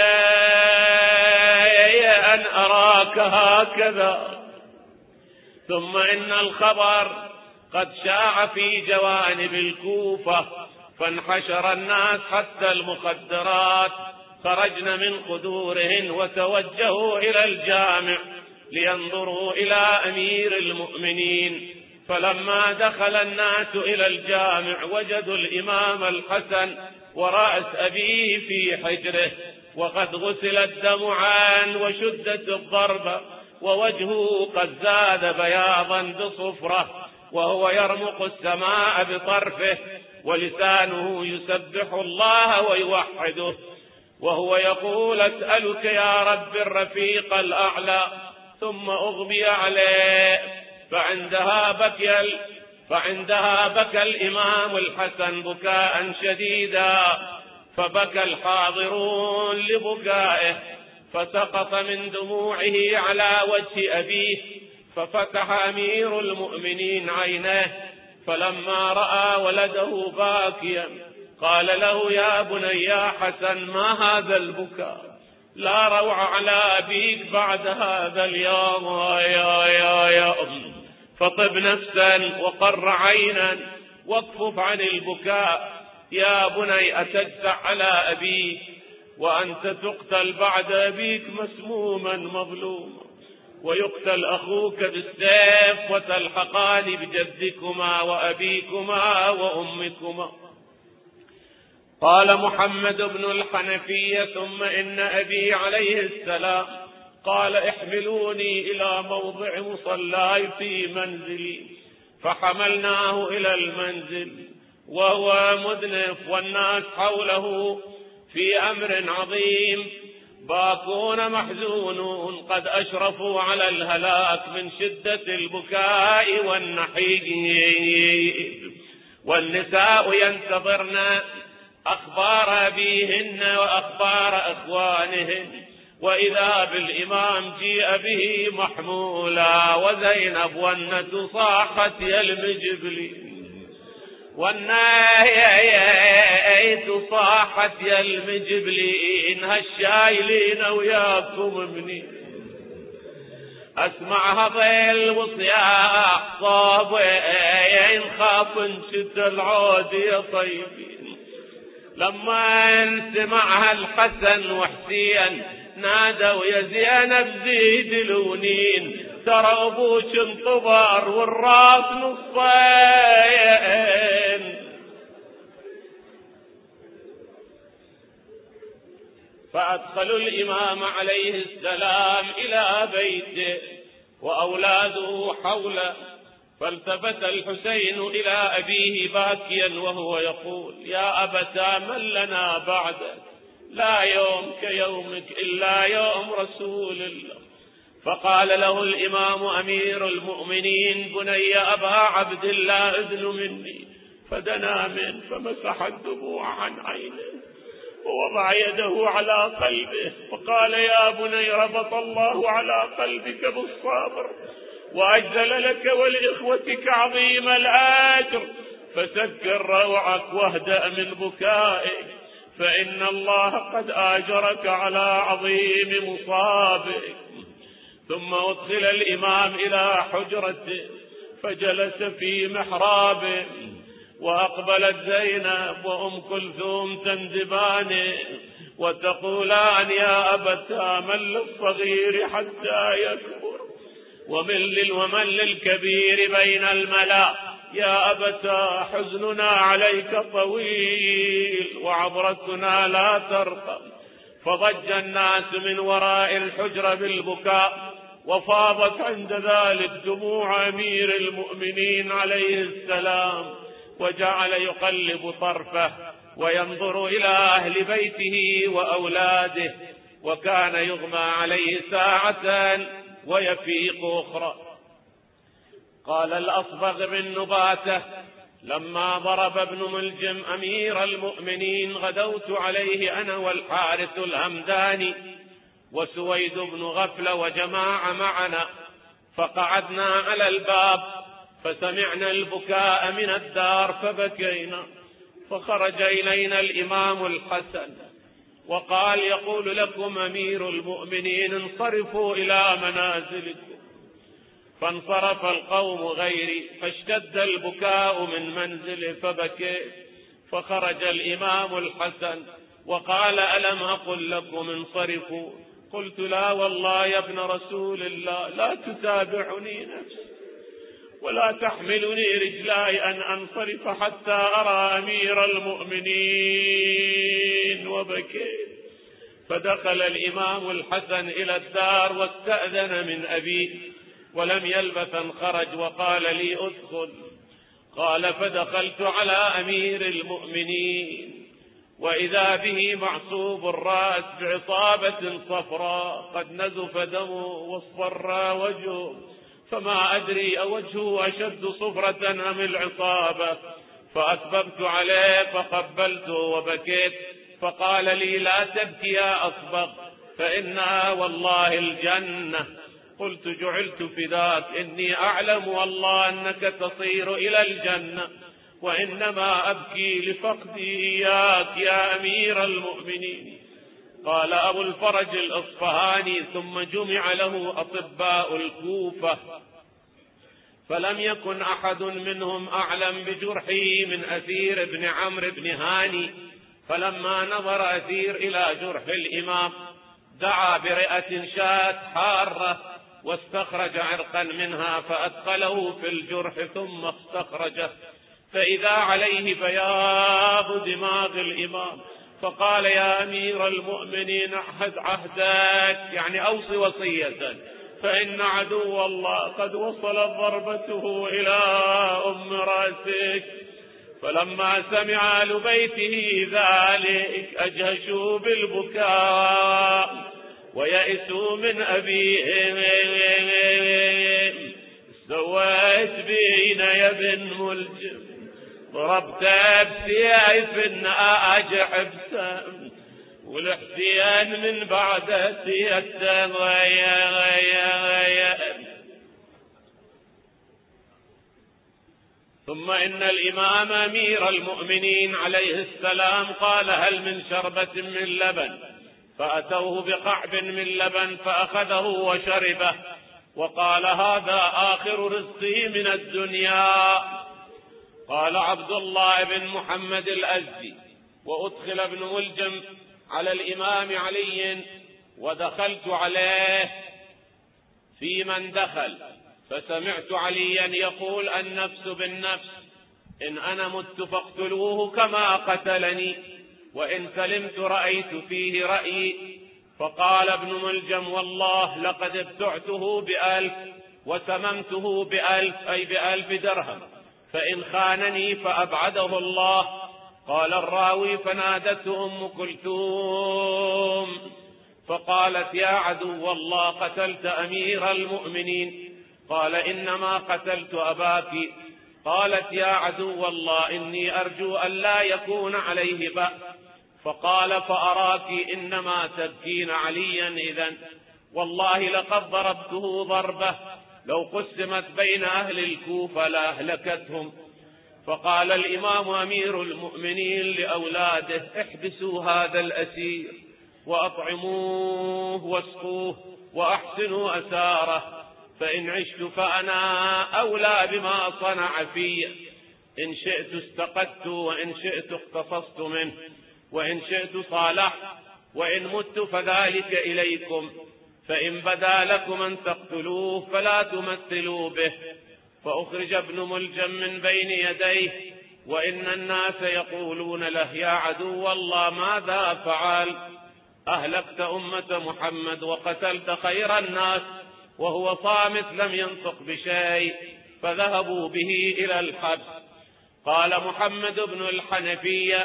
أن أراك هكذا. ثم إن الخبر قد شاع في جوانب الكوفة فانحشر الناس حتى المخدرات خرجن من قدورهن وتوجهوا إلى الجامع لينظروا إلى أمير المؤمنين. فلما دخل الناس إلى الجامع وجدوا الإمام الحسن ورأس أبيه في حجره وقد غسل الدم عنه وشدت الضربة ووجهه قد زاد بياضا بصفرة وهو يرمق السماء بطرفه ولسانه يسبح الله ويوحده وهو يقول أسألك يا رب الرفيق الأعلى. ثم أغمي عليه فعندها بكى الإمام الحسن بكاء شديدا فبكى الحاضرون لبكائه فسقط من دموعه على وجه أبيه. ففتح أمير المؤمنين عينيه فلما رأى ولده باكيا قال له يا بني يا حسن ما هذا البكاء؟ لا روع على أبيك بعد هذا اليوم يا أم. فطب نفسا وقر عينا واكفف عن البكاء يا بني. أتجزع على أبيك وأنت تقتل بعد أبيك مسموما مظلوما ويقتل أخوك بالسيف وتلحقان بجدكما وأبيكما وأمكما. قال محمد بن الحنفية ثم إن أبي عليه السلام قال احملوني إلى موضع مصلاي في منزلي. فحملناه إلى المنزل وهو مذنف والناس حوله في أمر عظيم باكون محزونون قد أشرفوا على الهلاك من شدة البكاء والنحيب. والنساء ينتظرن أخبار أبيهن وأخبار أخوانهن وإذا بالإمام جيء به محمولا. وزينب والنة صاحت يا المجبلين والناية صاحت يا المجبلين هالشايلين وياكم مني. أسمعها ظل وصياح صابين خاف انشد العود يا طيبين. لما سمعها الحسن وحسين نادوا يا زينب زيد لونين ترى ابوك انطبر والراس نصين. فأدخلوا الإمام عليه السلام إلى بيته وأولاده حوله. فالتفت الحسين إلى أبيه باكيا وهو يقول يا أبتا من لنا بعدك؟ لا يوم كيومك إلا يوم رسول الله. فقال له الإمام أمير المؤمنين بني أبا عبد الله إذن مني. فدنا منه فمسح الدموع عن عينه ووضع يده على قلبه وقال: يا بني، ربط الله على قلبك بالصبر وأجزل لك ولإخوتك عظيم الأجر، فسكر روعك واهدأ من بكائك، فإن الله قد آجرك على عظيم مصابك. ثم أدخل الإمام إلى حجرته فجلس في محرابه، وأقبلت زينب وأم كلثوم تندبان وتقولان: يا أبتاه، من للصغير حتى يكبر، ومن للكبير بين الملا. يا أبتاه، حزننا عليك طويل وعبرتنا لا ترقى. فضج الناس من وراء الحجرة بالبكاء، وفاضت عند ذلك دموع أمير المؤمنين عليه السلام، وجعل يقلب طرفه وينظر إلى أهل بيته وأولاده، وكان يغمى عليه ساعة ويفيق أخرى. قال الأصبغ بن نباتة: لما ضرب ابن ملجم أمير المؤمنين غدوت عليه أنا والحارث الهمداني وسويد بن غفلة وجماعة معنا، فقعدنا على الباب فسمعنا البكاء من الدار فبكينا، فخرج إلينا الإمام الحسن وقال: يقول لكم أمير المؤمنين انصرفوا إلى منازلكم. فانصرف القوم غيري، فاشتد البكاء من منزله فبكيت. فخرج الإمام الحسن وقال: ألم أقل لكم انصرفوا؟ قلت: لا والله يا ابن رسول الله، لا تتابعني نفسي ولا تحملني رجلاي أن أنصرف حتى أرى أمير المؤمنين، وبكيت. فدخل الإمام الحسن إلى الدار واستأذن من أبيه، ولم يلبث أن خرج وقال لي: أدخل. قال: فدخلت على أمير المؤمنين وإذا به معصوب الرأس بعصابة صفراء قد نزف دمه واصفر وجهه، فما أدري أوجهه أشد صفرة أم العصابة، فأسببت عليه فقبلته وبكيت. فقال لي: لا تبكي يا أصبغ، فإنها والله الجنة. قلت: جعلت فداك، إني أعلم والله أنك تصير إلى الجنة، وإنما أبكي لفقدي إياك يا أمير المؤمنين. قال أبو الفرج الأصفهاني: ثم جمع له أطباء الكوفة، فلم يكن أحد منهم أعلم بجرحه من أثير بن عمرو بن هاني. فلما نظر أثير إلى جرح الإمام دعا برئة شاة حارة واستخرج عرقا منها فأدخله في الجرح ثم استخرجه، فإذا عليه بياض دماغ الإمام. فقال: يا أمير المؤمنين، أحد عهدك، يعني أوصي وصية، فإن عدو الله قد وصلت ضربته إلى أم رأسك. فلما سمع أهل بيته ذلك أجهشوا بالبكاء ويئسوا من أبيهم. سويت بينا يا بن ملجم، ضربت بسيف أجحب سم، والحسين من بعد سيته ثم إن الإمام أمير المؤمنين عليه السلام قال: هل من شربة من لبن؟ فأتوه بقعب من لبن فأخذه وشربه، وقال: هذا آخر رزقه من الدنيا. قال عبد الله بن محمد الأزدي: وأدخل ابن ملجم على الإمام علي ودخلت عليه في من دخل، فسمعت عليا يقول: النفس بالنفس، إن أنا مت فاقتلوه كما قتلني، وإن سلمت رأيت فيه رأيي. فقال ابن ملجم: والله لقد ابتعته ب1000 وسممته ب1000، أي ب1000 درهم، فإن خانني فأبعده الله. قال الراوي: فنادته أم كلثوم فقالت: يا عدو الله، قتلت أمير المؤمنين. قال: إنما قتلت أباك. قالت: يا عدو الله، إني أرجو أن لا يكون عليه بأس. فقال فأراك إنما تبكين عليا إذن، والله لقد ضربته ضربة لو قسمت بين أهل الكوفة لأهلكتهم. فقال الإمام أمير المؤمنين لأولاده احبسوا هذا الأسير وأطعموه واسقوه وأحسنوا أساره، فإن عشت فأنا أولى بما صنع في، إن شئت استقدت وإن شئت اقتصصت منه، وإن شئت صالحت، وإن مت فذلك إليكم، فإن بدا لكم أن تقتلوه فلا تمثلوا به. فأخرج ابن ملجم من بين يديه وإن الناس يقولون له يا عدو الله ماذا فعل؟ أهلكت أمة محمد وقتلت خير الناس وهو صامت لم ينطق بشيء، فذهبوا به إلى الحبس. قال محمد بن الحنفية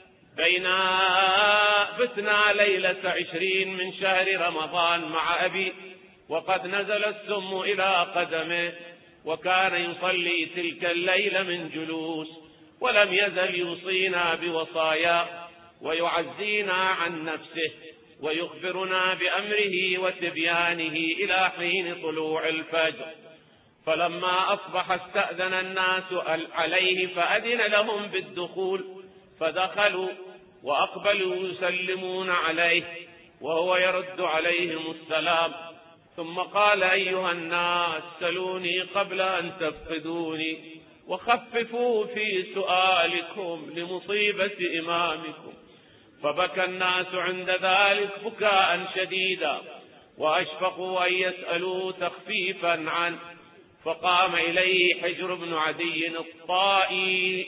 بتنا ليلة 20 من شهر رمضان مع أبي وقد نزل السم إلى قدمه، وكان يصلي تلك الليلة من جلوس، ولم يزل يوصينا بوصايا ويعزينا عن نفسه ويخبرنا بأمره وتبيانه إلى حين طلوع الفجر. فلما أصبح استأذن الناس عليه فأذن لهم بالدخول، فدخلوا وأقبلوا يسلمون عليه وهو يرد عليهم السلام، ثم قال أيها الناس سلوني قبل أن تفقدوني وخففوا في سؤالكم لمصيبة إمامكم. فبكى الناس عند ذلك بكاء شديدا وأشفقوا أن يسألوا تخفيفا عنه. فقام إليه حجر بن عدي الطائي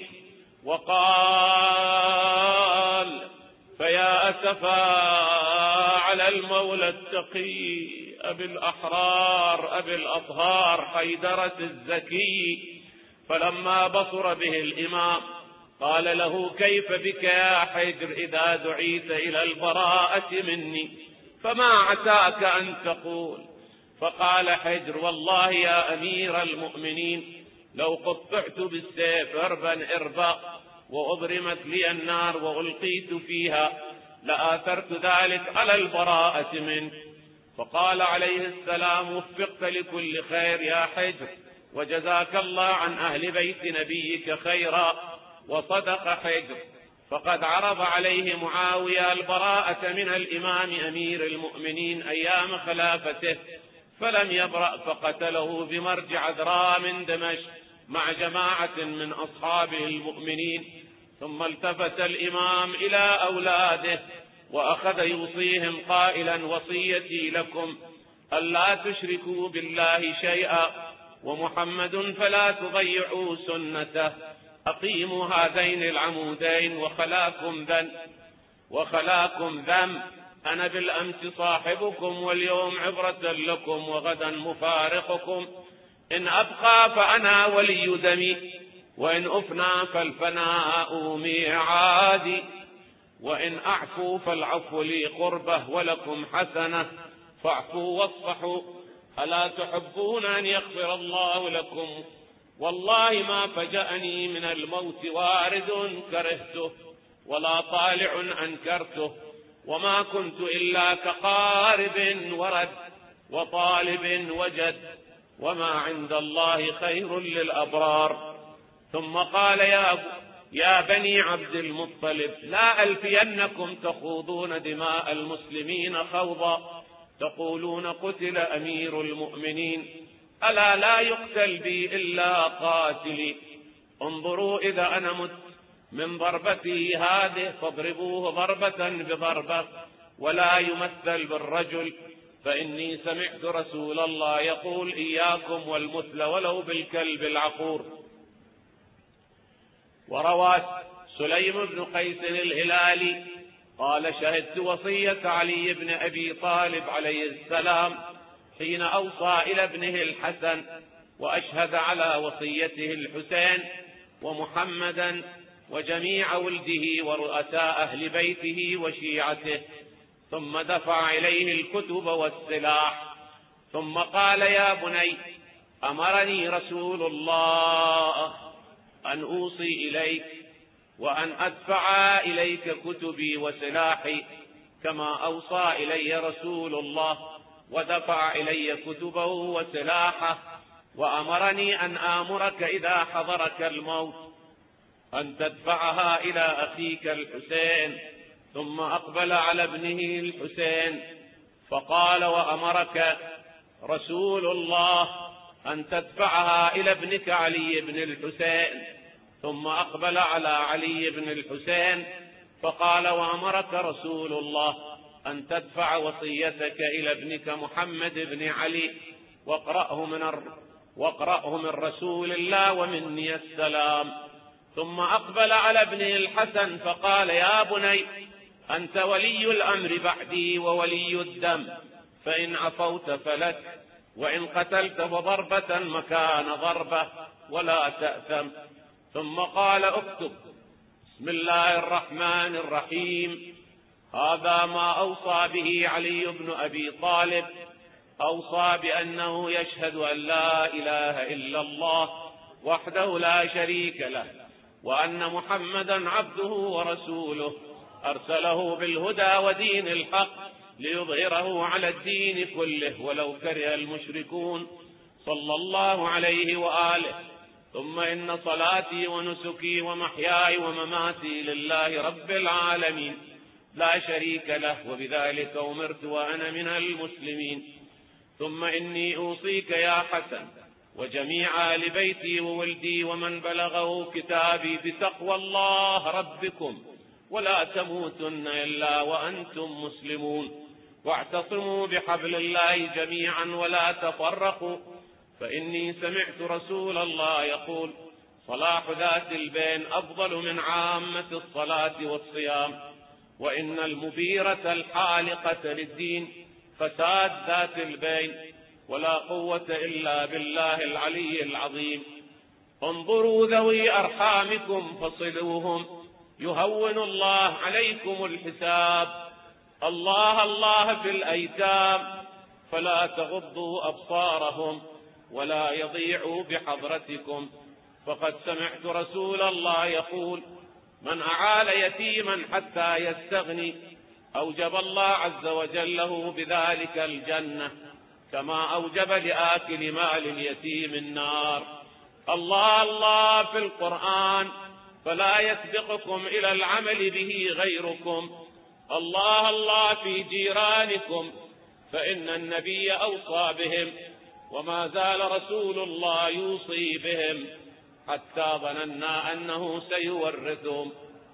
وقال فيا أسفا على المولى التقي أبي الأحرار أبي الأطهار حيدرة الزكي. فلما بصر به الإمام قال له كيف بك يا حجر إذا دعيت إلى البراءة مني، فما عساك أن تقول؟ فقال حجر والله يا أمير المؤمنين لو قطعت بالسيف إربا إربا وأضرمت لي النار وألقيت فيها لآثرت ذلك على البراءة منك. فقال عليه السلام وفقت لكل خير يا حجر وجزاك الله عن أهل بيت نبيك خيرا. وصدق حجر، فقد عرض عليه معاوية البراءة من الإمام أمير المؤمنين أيام خلافته فلم يبرأ، فقتله بمرجع عذراء من دمشق مع جماعة من أصحابه المؤمنين. ثم التفت الإمام إلى أولاده وأخذ يوصيهم قائلا وصيتي لكم ألا تشركوا بالله شيئا ومحمد فلا تضيعوا سنته، أقيموا هذين العمودين وخلاكم ذنب، أنا بالأمس صاحبكم واليوم عبرة لكم وغدا مفارقكم، إن أبقى فأنا ولي دمي وإن أفنى فالفناء ميعادي، وإن أعفو فالعفو لي قربة ولكم حسنة فاعفوا واصفحوا، ألا تحبون أن يغفر الله لكم؟ والله ما فجأني من الموت وارد كرهته ولا طالع أنكرته، وما كنت إلا كقارب ورد وطالب وجد، وما عند الله خير للأبرار. ثم قال يا بني عبد المطلب لا ألفينكم تخوضون دماء المسلمين خوضا تقولون قتل أمير المؤمنين، ألا لا يقتل بي إلا قاتلي، انظروا إذا أنا مت من ضربتي هذه فاضربوه ضربة بضربة ولا يمثل بالرجل، فإني سمعت رسول الله يقول إياكم والمثل ولو بالكلب العقور. وروى سليم بن قيس الهلالي قال شهدت وصية علي بن أبي طالب عليه السلام حين أوصى إلى ابنه الحسن، وأشهد على وصيته الحسين ومحمدا وجميع ولده ورؤساء أهل بيته وشيعته، ثم دفع إليه الكتب والسلاح، ثم قال يا بني أمرني رسول الله أن أوصي إليك وأن أدفع إليك كتبي وسلاحي كما أوصى إلي رسول الله، ودفع إلي كتبه وسلاحه، وأمرني أن آمرك إذا حضرك الموت أن تدفعها إلى أخيك الحسين. ثم أقبل على ابنه الحسين فقال: وأمرك رسول الله أن تدفعها إلى ابنك علي بن الحسين. ثم أقبل على علي بن الحسين فقال: وأمرك رسول الله أن تدفع وصيتك إلى ابنك محمد بن علي، واقرأه من رسول الله ومني السلام. ثم أقبل على ابنه الحسن فقال: يا بني، أنت ولي الأمر بعدي وولي الدم، فإن عفوت فلك، وإن قتلت فضربة مكان ضربة ولا تأثم. ثم قال: اكتب: بسم الله الرحمن الرحيم. هذا ما أوصى به علي بن أبي طالب، أوصى بأنه يشهد أن لا إله إلا الله وحده لا شريك له، وأن محمدا عبده ورسوله، أرسله بالهدى ودين الحق ليظهره على الدين كله ولو كره المشركون، صلى الله عليه وآله. ثم إن صلاتي ونسكي ومحياي ومماتي لله رب العالمين لا شريك له، وبذلك أمرت وأنا من المسلمين. ثم إني أوصيك يا حسن وجميع آل بيتي وولدي ومن بلغه كتابي بتقوى الله ربكم، ولا تموتن إلا وأنتم مسلمون، واعتصموا بحبل الله جميعا ولا تفرقوا، فإني سمعت رسول الله يقول: صلاح ذات البين أفضل من عامة الصلاة والصيام، وإن المبيرة الحالقة للدين فساد ذات البين، ولا قوة إلا بالله العلي العظيم. انظروا ذوي أرحامكم فصلوهم، يهون الله عليكم الحساب. الله الله في الأيتام، فلا تغضوا أبصارهم ولا يضيعوا بحضرتكم، فقد سمعت رسول الله يقول: من أعال يتيما حتى يستغني أوجب الله عز وجل له بذلك الجنة، كما أوجب لآكل مال اليتيم النار. الله الله في القرآن، فلا يسبقكم إلى العمل به غيركم. الله الله في جيرانكم، فإن النبي أوصى بهم، وما زال رسول الله يوصي بهم حتى ظننا أنه سيورثهم.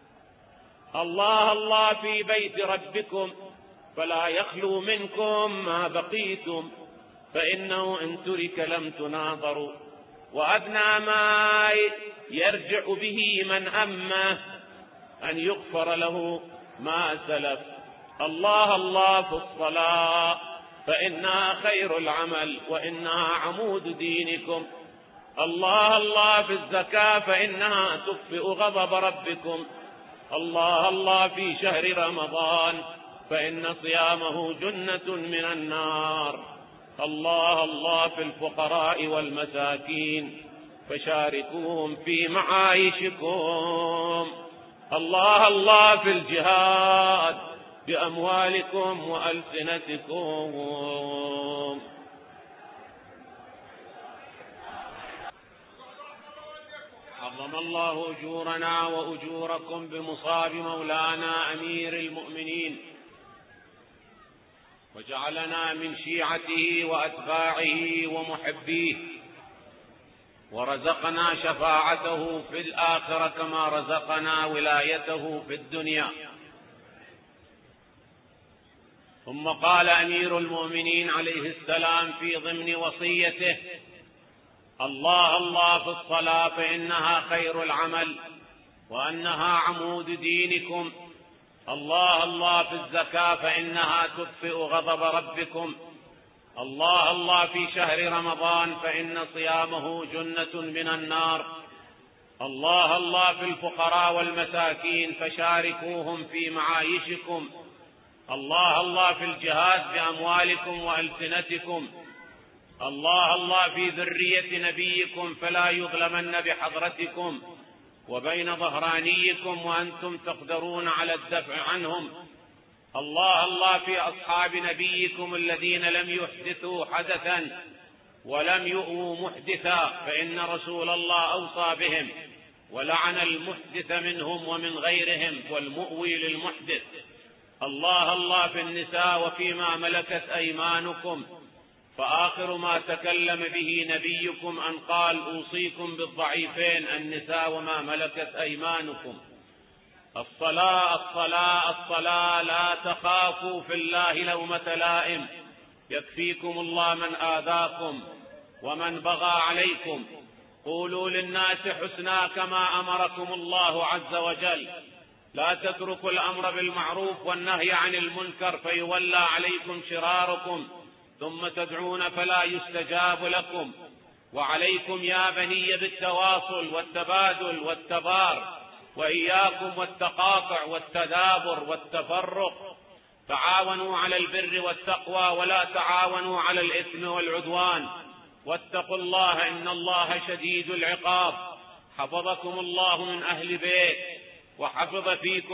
الله الله في بيت ربكم، فلا يخلو منكم ما بقيتم، فإنه إن ترك لم تناظروا، وأدنى ما يرجع به من أمه أن يغفر له ما سلف. الله الله في الصلاة، فإنها خير العمل وإنها عمود دينكم. الله الله في الزكاة، فإنها تطفئ غضب ربكم. الله الله في شهر رمضان، فإن صيامه جنة من النار. الله الله في الفقراء والمساكين، فشاركوهم في معايشكم. الله الله في الجهاد بأموالكم وألسنتكم. عظم الله أجورنا وأجوركم بمصاب مولانا أمير المؤمنين، وجعلنا من شيعته وأتباعه ومحبيه، ورزقنا شفاعته في الآخرة كما رزقنا ولايته في الدنيا. ثم قال أمير المؤمنين عليه السلام في ضمن وصيته: الله الله في الصلاة، فإنها خير العمل وأنها عمود دينكم. الله الله في الزكاة، فإنها تطفئ غضب ربكم. الله الله في شهر رمضان، فإن صيامه جنة من النار. الله الله في الفقراء والمساكين، فشاركوهم في معايشكم. الله الله في الجهاد بأموالكم وألسنتكم. الله الله في ذرية نبيكم، فلا يظلمن بحضرتكم. وبين ظهرانيكم وأنتم تقدرون على الدفع عنهم. الله الله في أصحاب نبيكم الذين لم يحدثوا حدثا ولم يؤووا محدثا، فإن رسول الله أوصى بهم ولعن المحدث منهم ومن غيرهم والمؤوي للمحدث. الله الله في النساء وفيما ملكت أيمانكم. فآخر ما تكلم به نبيكم أن قال أوصيكم بالضعيفين النساء وما ملكت أيمانكم. الصلاة الصلاة الصلاة، لا تخافوا في الله لومة لائم، يكفيكم الله من آذاكم ومن بغى عليكم. قولوا للناس حسنا كما أمركم الله عز وجل. لا تتركوا الأمر بالمعروف والنهي عن المنكر فيولى عليكم شراركم ثم تدعون فلا يستجاب لكم. وعليكم يا بني بالتواصل والتبادل والتبار، وإياكم والتقاطع والتدابر والتفرق. تعاونوا على البر والتقوى ولا تعاونوا على الإثم والعدوان. واتقوا الله إن الله شديد العقاب. حفظكم الله من أهل بيت وحفظ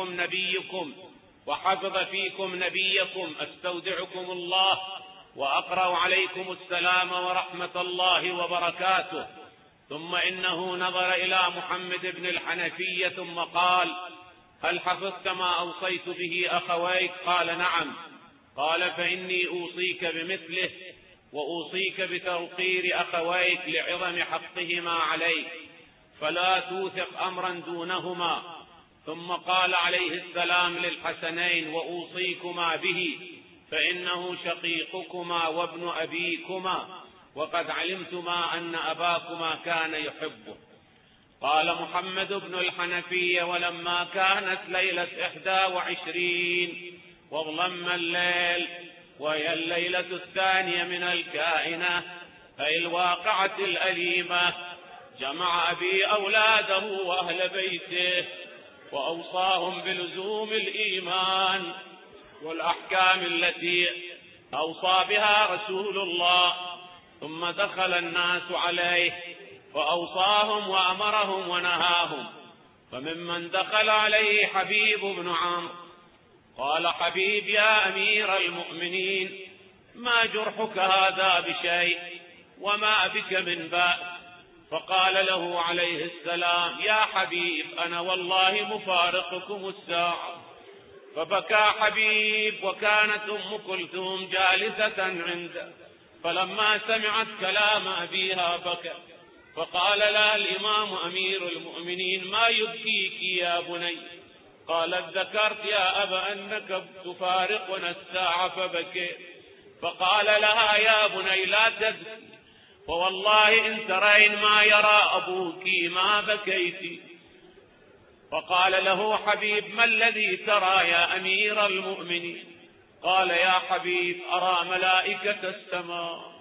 فيكم نبيكم. استودعكم الله وأقرأ عليكم السلام ورحمة الله وبركاته. ثم إنه نظر إلى محمد بن الحنفية ثم قال هل حفظت ما أوصيت به أخويك؟ قال نعم. قال فإني أوصيك بمثله وأوصيك بتوقير أخويك لعظم حقهما عليك، فلا توثق أمرا دونهما. ثم قال عليه السلام للحسنين وأوصيكما به فإنه شقيقكما وابن أبيكما وقد علمتما أن أباكما كان يحبه. قال محمد بن الحنفية ولما كانت ليلة 21 واظلم الليل وهي الليلة الثانية من الكائنة أي الواقعة الأليمة، جمع أبي أولاده وأهل بيته وأوصاهم بلزوم الإيمان والأحكام التي أوصى بها رسول الله. ثم دخل الناس عليه فأوصاهم وأمرهم ونهاهم. فممن دخل عليه حبيب بن عمرو. قال حبيب يا أمير المؤمنين ما جرحك هذا بشيء وما بك من بأس؟ فقال له عليه السلام يا حبيب أنا والله مفارقكم الساعة. فبكى حبيب وكانت أم كلثوم جالسة عنده، فلما سمعت كلام أبيها بكت. فقال لها الإمام أمير المؤمنين ما يبكيك يا بني؟ قالت ذكرت يا أبا أنك تفارقنا الساعة فبكيت. فقال لها يا بني لا تبكي، فوالله إن ترين ما يرى أبوك ما بكيت. فقال له حبيب ما الذي ترى يا أمير المؤمنين؟ قال يا حبيب أرى ملائكة السماء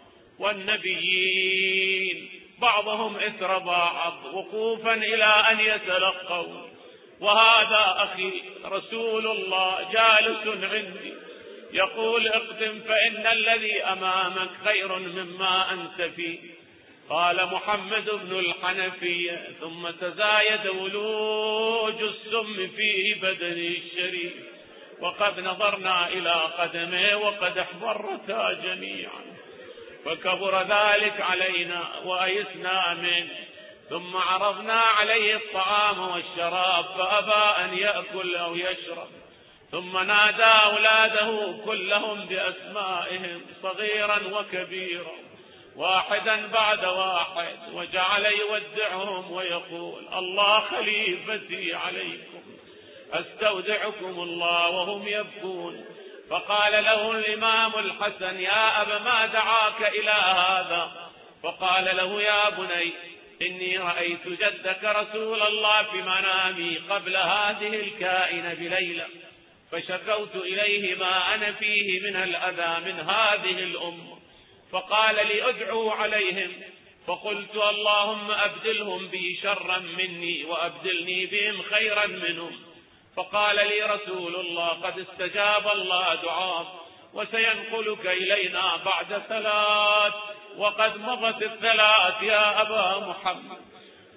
والنبيين بعضهم إثر بعض وقوفا إلى أن يتلقوا، وهذا أخي رسول الله جالس عندي يقول اقدم فإن الذي أمامك خير مما أنت فيه. قال محمد بن الحنفية ثم تزايد ولوج السم في بدنه الشريف وقد نظرنا إلى قدمه وقد احمرتا جميعا، فكبر ذلك علينا وأيسنا منه. ثم عرضنا عليه الطعام والشراب فأبى أن يأكل أو يشرب. ثم نادى أولاده كلهم بأسمائهم صغيرا وكبيرا واحدا بعد واحد، وجعل يودعهم ويقول الله خليفتي عليكم استودعكم الله وهم يبكون. فقال له الإمام الحسن يا أبا ما دعاك إلى هذا؟ فقال له يا بني إني رأيت جدك رسول الله في منامي قبل هذه الكائنة بليلة، فشكوت إليه ما أنا فيه من الأذى من هذه الأمة، فقال لي ادعوا عليهم، فقلت اللهم أبدلهم بي شرا مني وأبدلني بهم خيرا منهم. فقال لي رسول الله قد استجاب الله دعاء وسينقلك إلينا بعد 3، وقد مضت 3 يا أبا محمد.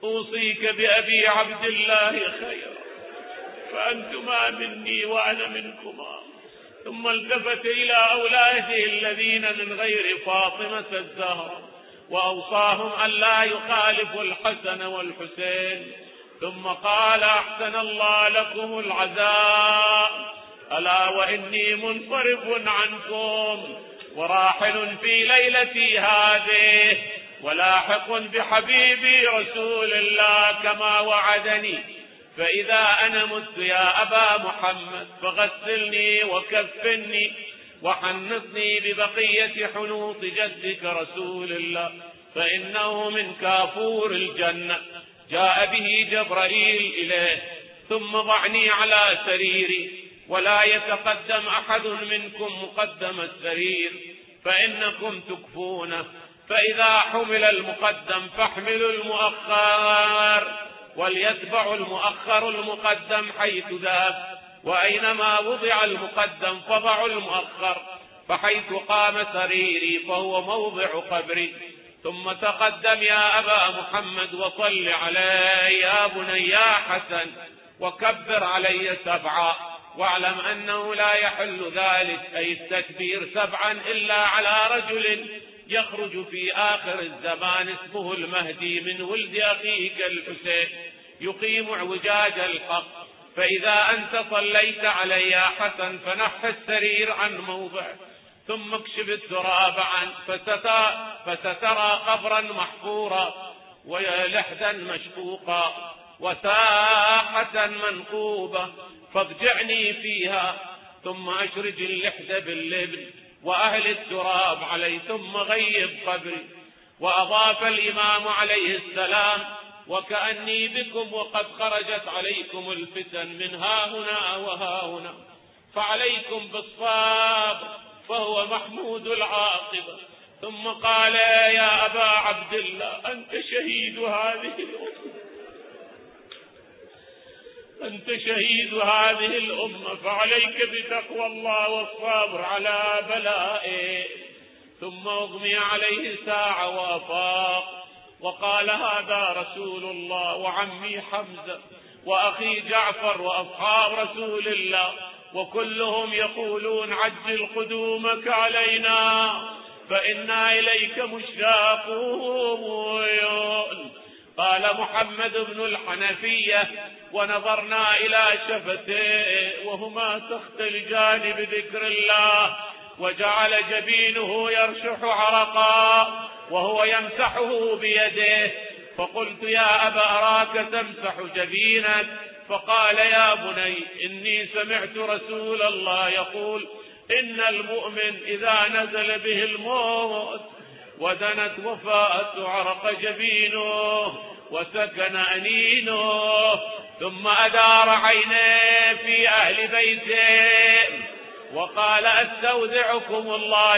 أوصيك بأبي عبد الله خيرا، فأنتما مني وأنا منكما. ثم التفت إلى أولاده الذين من غير فاطمة الزهراء وأوصاهم أن لا يخالفوا الحسن والحسين، ثم قال: أحسن الله لكم العزاء، ألا وإني منصرف عنكم وراحل في ليلتي هذه، ولاحق بحبيبي رسول الله كما وعدني، فإذا أنا مت يا أبا محمد فغسلني وكفني وحنطني ببقية حنوط جدك رسول الله، فإنه من كافور الجنة. جاء به جبرائيل إليه، ثم ضعني على سريري، ولا يتقدم أحد منكم مقدم السرير فإنكم تكفونه، فإذا حمل المقدم فاحملوا المؤخر، وليتبع المؤخر المقدم حيث ذهب، وأينما وضع المقدم فضعوا المؤخر، فحيث قام سريري فهو موضع قبري. ثم تقدم يا أبا محمد وصل علي يا بني يا حسن، وكبر علي 7، واعلم أنه لا يحل ذلك أي التكبير 7 إلا على رجل يخرج في آخر الزمان اسمه المهدي من ولد أخيك الحسين يقيم اعوجاج الحق. فإذا أنت صليت علي يا حسن فنح السرير عن موضعه، ثم اكشف التراب عنه، فسترى قبرا محفورا ولحدا مشقوقا وساحة منقوبة، فاضجعني فيها، ثم أشرج اللحد باللبن وأهل التراب عليه، ثم غيب قبري. وأضاف الإمام عليه السلام: وكأني بكم وقد خرجت عليكم الفتن من ها هنا وها هنا، فعليكم بالصبر فهو محمود العاقبة. ثم قال: يا أبا عبد الله أنت شهيد هذه الأمة، أنت شهيد هذه الأمة، فعليك بتقوى الله والصبر على بلائه. ثم أغمي عليه ساعة وأفاق، وقال: هذا رسول الله وعمي حمزة وأخي جعفر وأصحاب رسول الله، وكلهم يقولون عجل قدومك علينا فإنا إليك مشتاقون. قال محمد بن الحنفية: ونظرنا إلى شفتيه وهما تختلجان بذكر الله، وجعل جبينه يرشح عرقا وهو يمسحه بيده، فقلت: يا أبا أراك تمسح جبينك؟ فقال: يا بني إني سمعت رسول الله يقول: إن المؤمن إذا نزل به الموت ودنت وفاءته عرق جبينه وسكن أنينه، ثم أدار عينيه في أهل بيته وقال: أستودعكم الله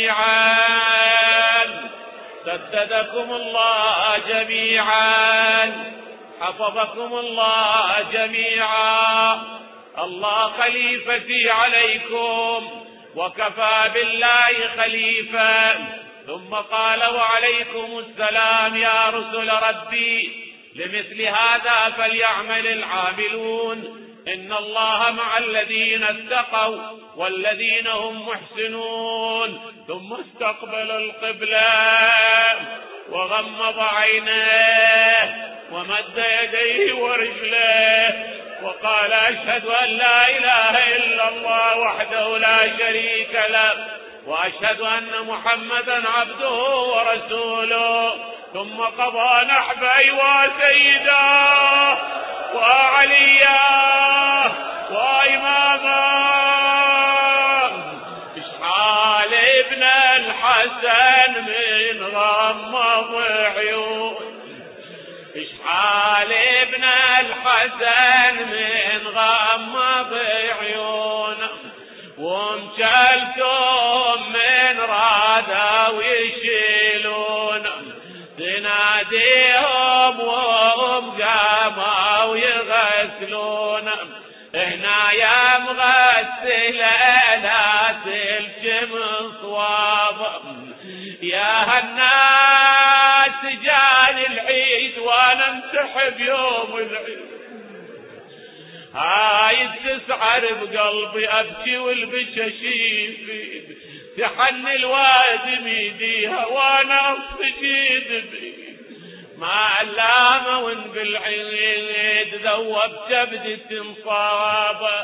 جميعا، سددكم الله جميعا، حفظكم الله جميعا، الله خليفتي عليكم وكفى بالله خليفة. ثم قال: وعليكم السلام يا رسل ربي، لمثل هذا فليعمل العاملون، إن الله مع الذين اتقوا والذين هم محسنون. ثم استقبل القبلة وغمض عينيه ومد يديه ورجليه وقال: أشهد أن لا إله إلا الله وحده لا شريك له، وأشهد أن محمدا عبده ورسوله. ثم قضى نحبه وسيدا وعليا وإماما إسحاق ابن الحسن من غمض عيون، إسحاق ابن الحسن من غمض عيون، ومشلتم من رادة ويشيلون، تناديهم وهم قاموا يغسلون، هنا يا مغسل لا تلجم صواب، يا هالناس جاني العيد وانا بيوم العيد. هاي تسعر بقلبي أبكي والبشاشيف تحن الواد ميديها وانا اصجيد ما علامة وان بالعيد ذوبت بدت انصابة.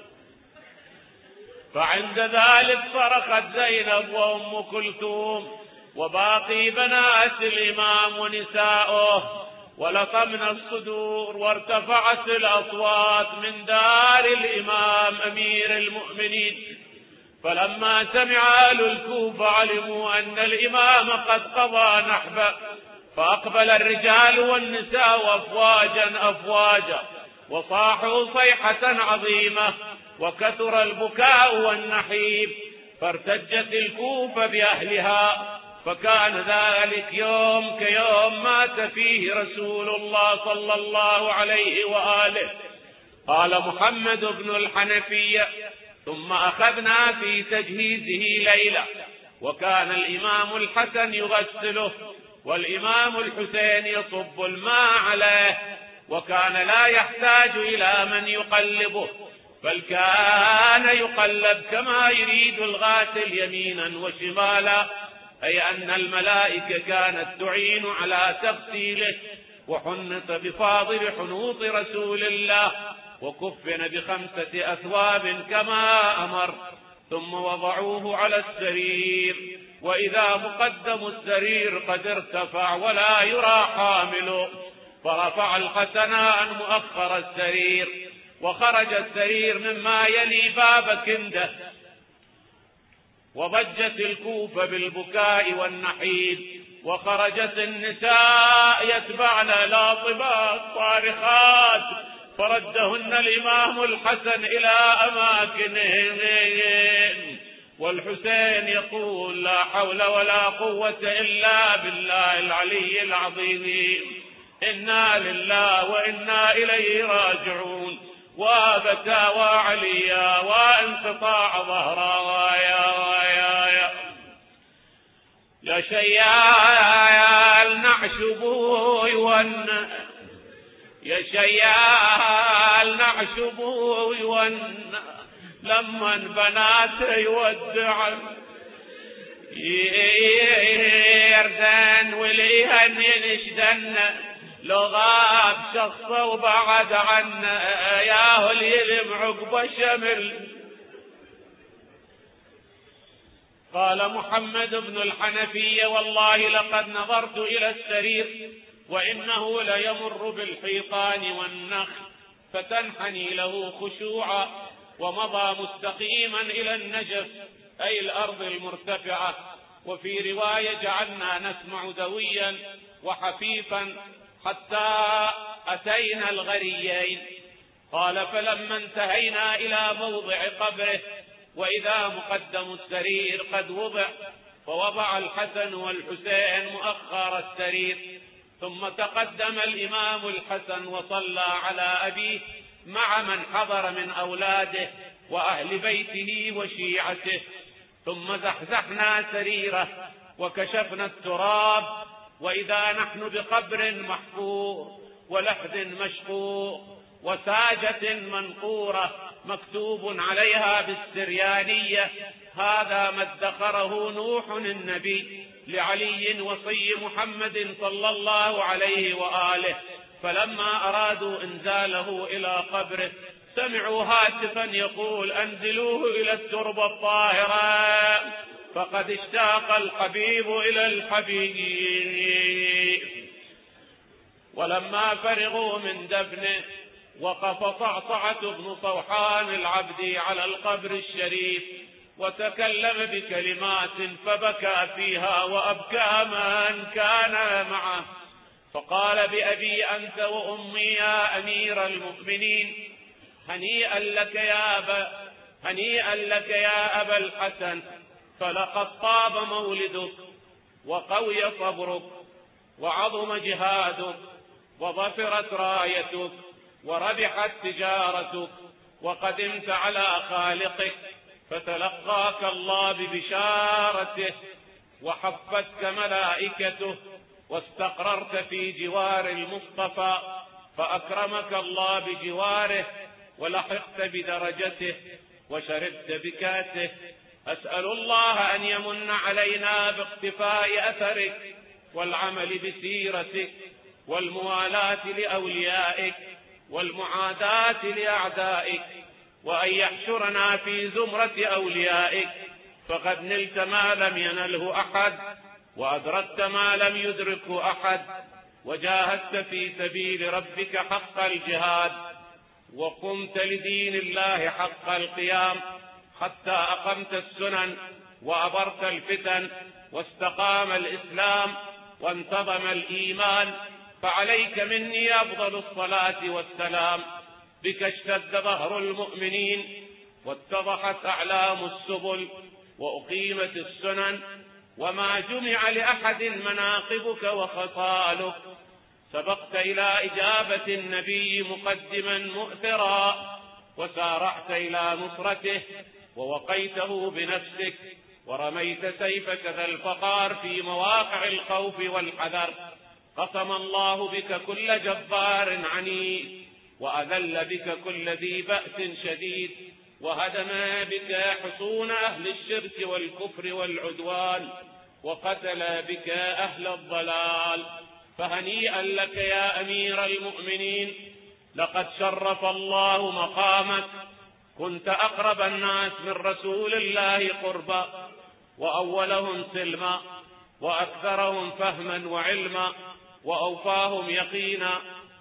فعند ذلك صرخت زينب وام كلثوم وباقي بنات الامام ونساؤه ولطمنا الصدور وارتفعت الاصوات من دار الامام امير المؤمنين. فلما سمع اهل الكوفة علموا ان الامام قد قضى نحبه فاقبل الرجال والنساء افواجا وصاحوا صيحة عظيمة وكثر البكاء والنحيب فارتجت الكوفة باهلها. فكان ذلك يوم كيوم مات فيه رسول الله صلى الله عليه وآله. قال محمد بن الحنفية: ثم أخذنا في تجهيزه ليلة وكان الإمام الحسن يغسله والإمام الحسين يصب الماء عليه وكان لا يحتاج إلى من يقلبه بل كان يقلب كما يريد الغاسل يمينا وشمالا، أي أن الملائكة كانت تعين على تغسيله. وحنط بفاضل حنوط رسول الله وكفن ب5 أثواب كما أمر ثم وضعوه على السرير. وإذا مقدم السرير قد ارتفع ولا يرى حامله فرفع الحسن عن مؤخر السرير وخرج السرير مما يلي باب كنده وضجت الكوفة بالبكاء والنحيب وخرجت النساء يتبعن لاطبات صارخات فردهن الإمام الحسن إلى أماكنهن والحسين يقول: لا حول ولا قوة إلا بالله العلي العظيم، إنا لله وإنا إليه راجعون. وبكى وعليا وانقطاع ظهرا يا شيال نعشبوي يا شيال نعشبوي لما البنات يودعن يردن وليهن ينشدن لو غاب شخص وبعد عنا ياهو اليلم عقب شمل. قال محمد بن الحنفية: والله لقد نظرت إلى السرير وإنه ليمر بالحيطان والنخل فتنحني له خشوعا ومضى مستقيما إلى النجف أي الأرض المرتفعة. وفي رواية: جعلنا نسمع دويا وحفيفا حتى أتينا الغريين. قال: فلما انتهينا إلى موضع قبره وإذا مقدم السرير قد وضع فوضع الحسن والحسين مؤخر السرير ثم تقدم الإمام الحسن وصلى على أبيه مع من حضر من أولاده وأهل بيته وشيعته. ثم زحزحنا سريره وكشفنا التراب وإذا نحن بقبر محفور ولحد مشقوق وساجة منقورة مكتوب عليها بالسريانية: هذا ما ادخره نوح النبي لعلي وصي محمد صلى الله عليه وآله. فلما أرادوا إنزاله إلى قبره سمعوا هاتفا يقول: أنزلوه إلى التربة الطاهرة فقد اشتاق الحبيب إلى الحبيب. ولما فرغوا من دفنه وقف صعصعة بن صوحان العبدي على القبر الشريف وتكلم بكلمات فبكى فيها وأبكى من كان معه فقال: بأبي أنت وأمي يا أمير المؤمنين، هنيئا لك يا أبا الحسن، فلقد طاب مولدك وقوي صبرك وعظم جهادك وظفرت رايتك وربحت تجارتك وقدمت على خالقك فتلقاك الله ببشارته وحفتك ملائكته واستقررت في جوار المصطفى فأكرمك الله بجواره ولحقت بدرجته وشربت بكاسه. أسأل الله أن يمن علينا باقتفاء أثرك والعمل بسيرتك والموالاة لأوليائك والمعاداة لأعدائك، وأن يحشرنا في زمرة أوليائك، فقد نلت ما لم ينله أحد وأدركت ما لم يدركه أحد، وجاهدت في سبيل ربك حق الجهاد، وقمت لدين الله حق القيام، حتى أقمت السنن وأبرت الفتن واستقام الإسلام وانتظم الإيمان. فعليك مني أفضل الصلاة والسلام. بك اشتد ظهر المؤمنين واتضحت أعلام السبل وأقيمت السنن، وما جمع لأحد مناقبك وخصالك. سبقت إلى إجابة النبي مقدما مؤثرا، وسارعت إلى نصرته ووقيته بنفسك، ورميت سيفك ذا الفقار في مواقع الخوف والحذر. قسم الله بك كل جبار عنيد، وأذل بك كل ذي بأس شديد، وهدم بك حصون أهل الشرك والكفر والعدوان، وقتل بك أهل الضلال. فهنيئا لك يا أمير المؤمنين، لقد شرف الله مقامك. كنت أقرب الناس من رسول الله قربا، وأولهم سلما، وأكثرهم فهما وعلما، وأوفاهم يقينا،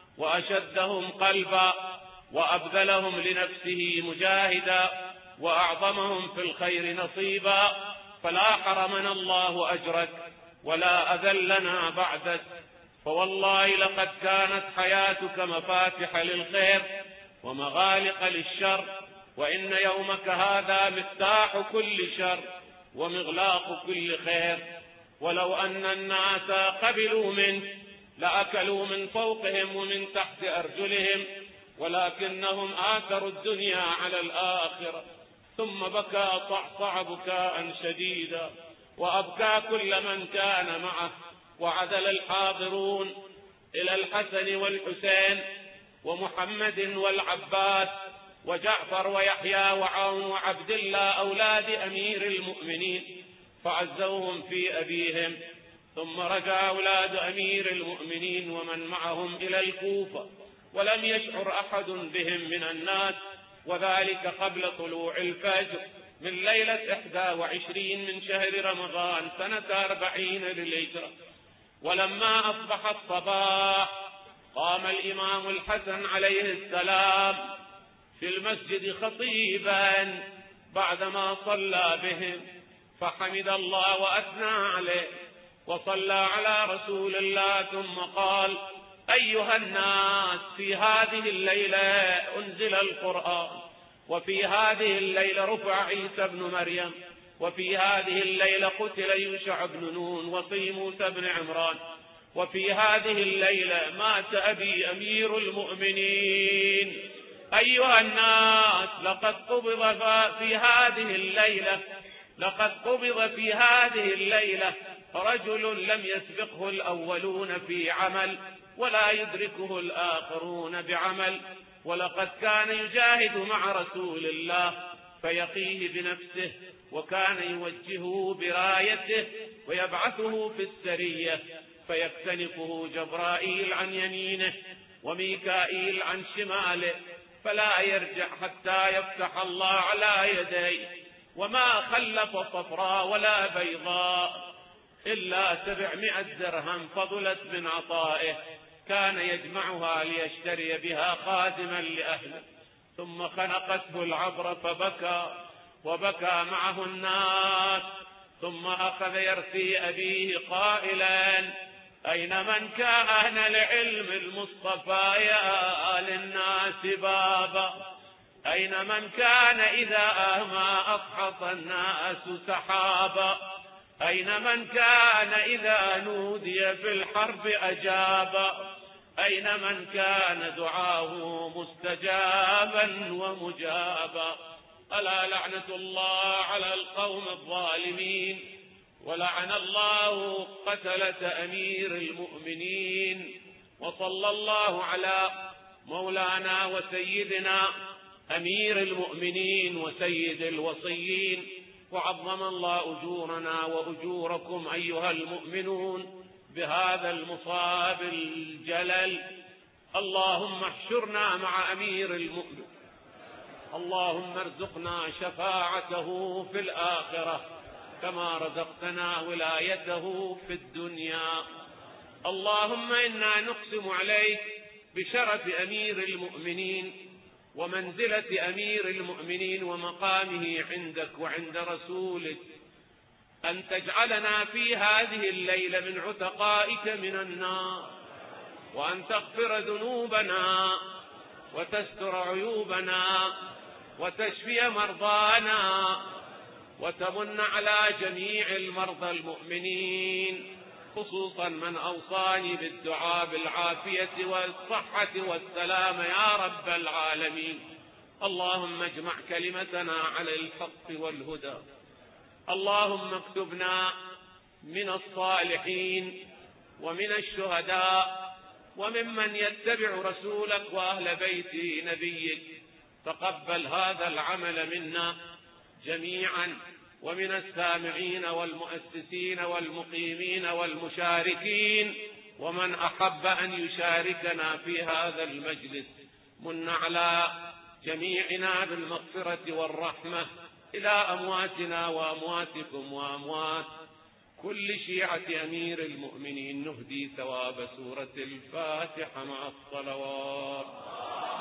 وأشدهم قلبا، وأبذلهم لنفسه مجاهدا، وأعظمهم في الخير نصيبا. فلا حرمنا الله أجرك ولا أذلنا بعدك. فوالله لقد كانت حياتك مفاتح للخير ومغالق للشر، وإن يومك هذا مفتاح كل شر ومغلاق كل خير. ولو أن الناس قبلوا منه لأكلوا من فوقهم ومن تحت أرجلهم، ولكنهم آثروا الدنيا على الآخرة. ثم بكى صعصع بكاء شديدا، وأبكى كل من كان معه، وعدل الحاضرون إلى الحسن والحسين ومحمد والعباس وجعفر ويحيى وعون وعبد الله أولاد أمير المؤمنين، فعزوهم في أبيهم. ثم رجع أولاد أمير المؤمنين ومن معهم إلى الكوفة، ولم يشعر أحد بهم من الناس، وذلك قبل طلوع الفجر من ليلة 21 من شهر رمضان سنة 40 للهجرة. ولما أصبح الصباح قام الإمام الحسن عليه السلام في المسجد خطيبا بعدما صلى بهم، فحمد الله وأثنى عليه وصلى على رسول الله، ثم قال: أيها الناس، في هذه الليلة أنزل القرآن، وفي هذه الليلة رفع عيسى بن مريم، وفي هذه الليلة قتل يوشع بن نون وصي موسى بن عمران، وفي هذه الليلة مات أبي أمير المؤمنين. أيها الناس، لقد قبض في هذه الليلة رجل لم يسبقه الأولون في عمل ولا يدركه الآخرون بعمل، ولقد كان يجاهد مع رسول الله فيقيه بنفسه، وكان يوجهه برايته ويبعثه في السرية، فيكتنفه جبرائيل عن يمينه وميكائيل عن شماله، فلا يرجع حتى يفتح الله على يديه. وما خلف صفراء ولا بيضاء إلا 700 درهم فضلت من عطائه، كان يجمعها ليشتري بها خادما لأهله. ثم خنقته العبرة فبكى، وبكى معه الناس، ثم أخذ يرثي أبيه قائلا: أين من كان لعلم المصطفى يا للناس بابا؟ أين من كان إذا أهمى أفحص الناس سحابا؟ أين من كان إذا نودي في الحرب أجابا؟ أين من كان دعاه مستجابا ومجابا؟ ألا لعنة الله على القوم الظالمين، ولعن الله قتلة أمير المؤمنين. وصلى الله على مولانا وسيدنا أمير المؤمنين وسيد الوصيين، وعظم الله أجورنا وأجوركم أيها المؤمنون بهذا المصاب الجلل. اللهم احشرنا مع أمير المؤمنين، اللهم ارزقنا شفاعته في الآخرة كما رزقتنا ولايته في الدنيا. اللهم إنا نقسم عليك بشرف أمير المؤمنين ومنزلة أمير المؤمنين ومقامه عندك وعند رسولك أن تجعلنا في هذه الليلة من عتقائك من النار، وأن تغفر ذنوبنا وتستر عيوبنا وتشفي مرضانا وتمن على جميع المرضى المؤمنين، خصوصا من أوصاني بالدعاء بالعافية والصحة والسلامة يا رب العالمين. اللهم اجمع كلمتنا على الحق والهدى، اللهم اكتبنا من الصالحين ومن الشهداء وممن يتبع رسولك وأهل بيت نبيك. تقبل هذا العمل منا جميعا ومن السامعين والمؤسسين والمقيمين والمشاركين ومن أحب أن يشاركنا في هذا المجلس. من على جميعنا بالمغفرة والرحمة إلى أمواتنا وأمواتكم وأموات كل شيعة أمير المؤمنين. نهدي ثواب سورة الفاتحة مع الصلوات.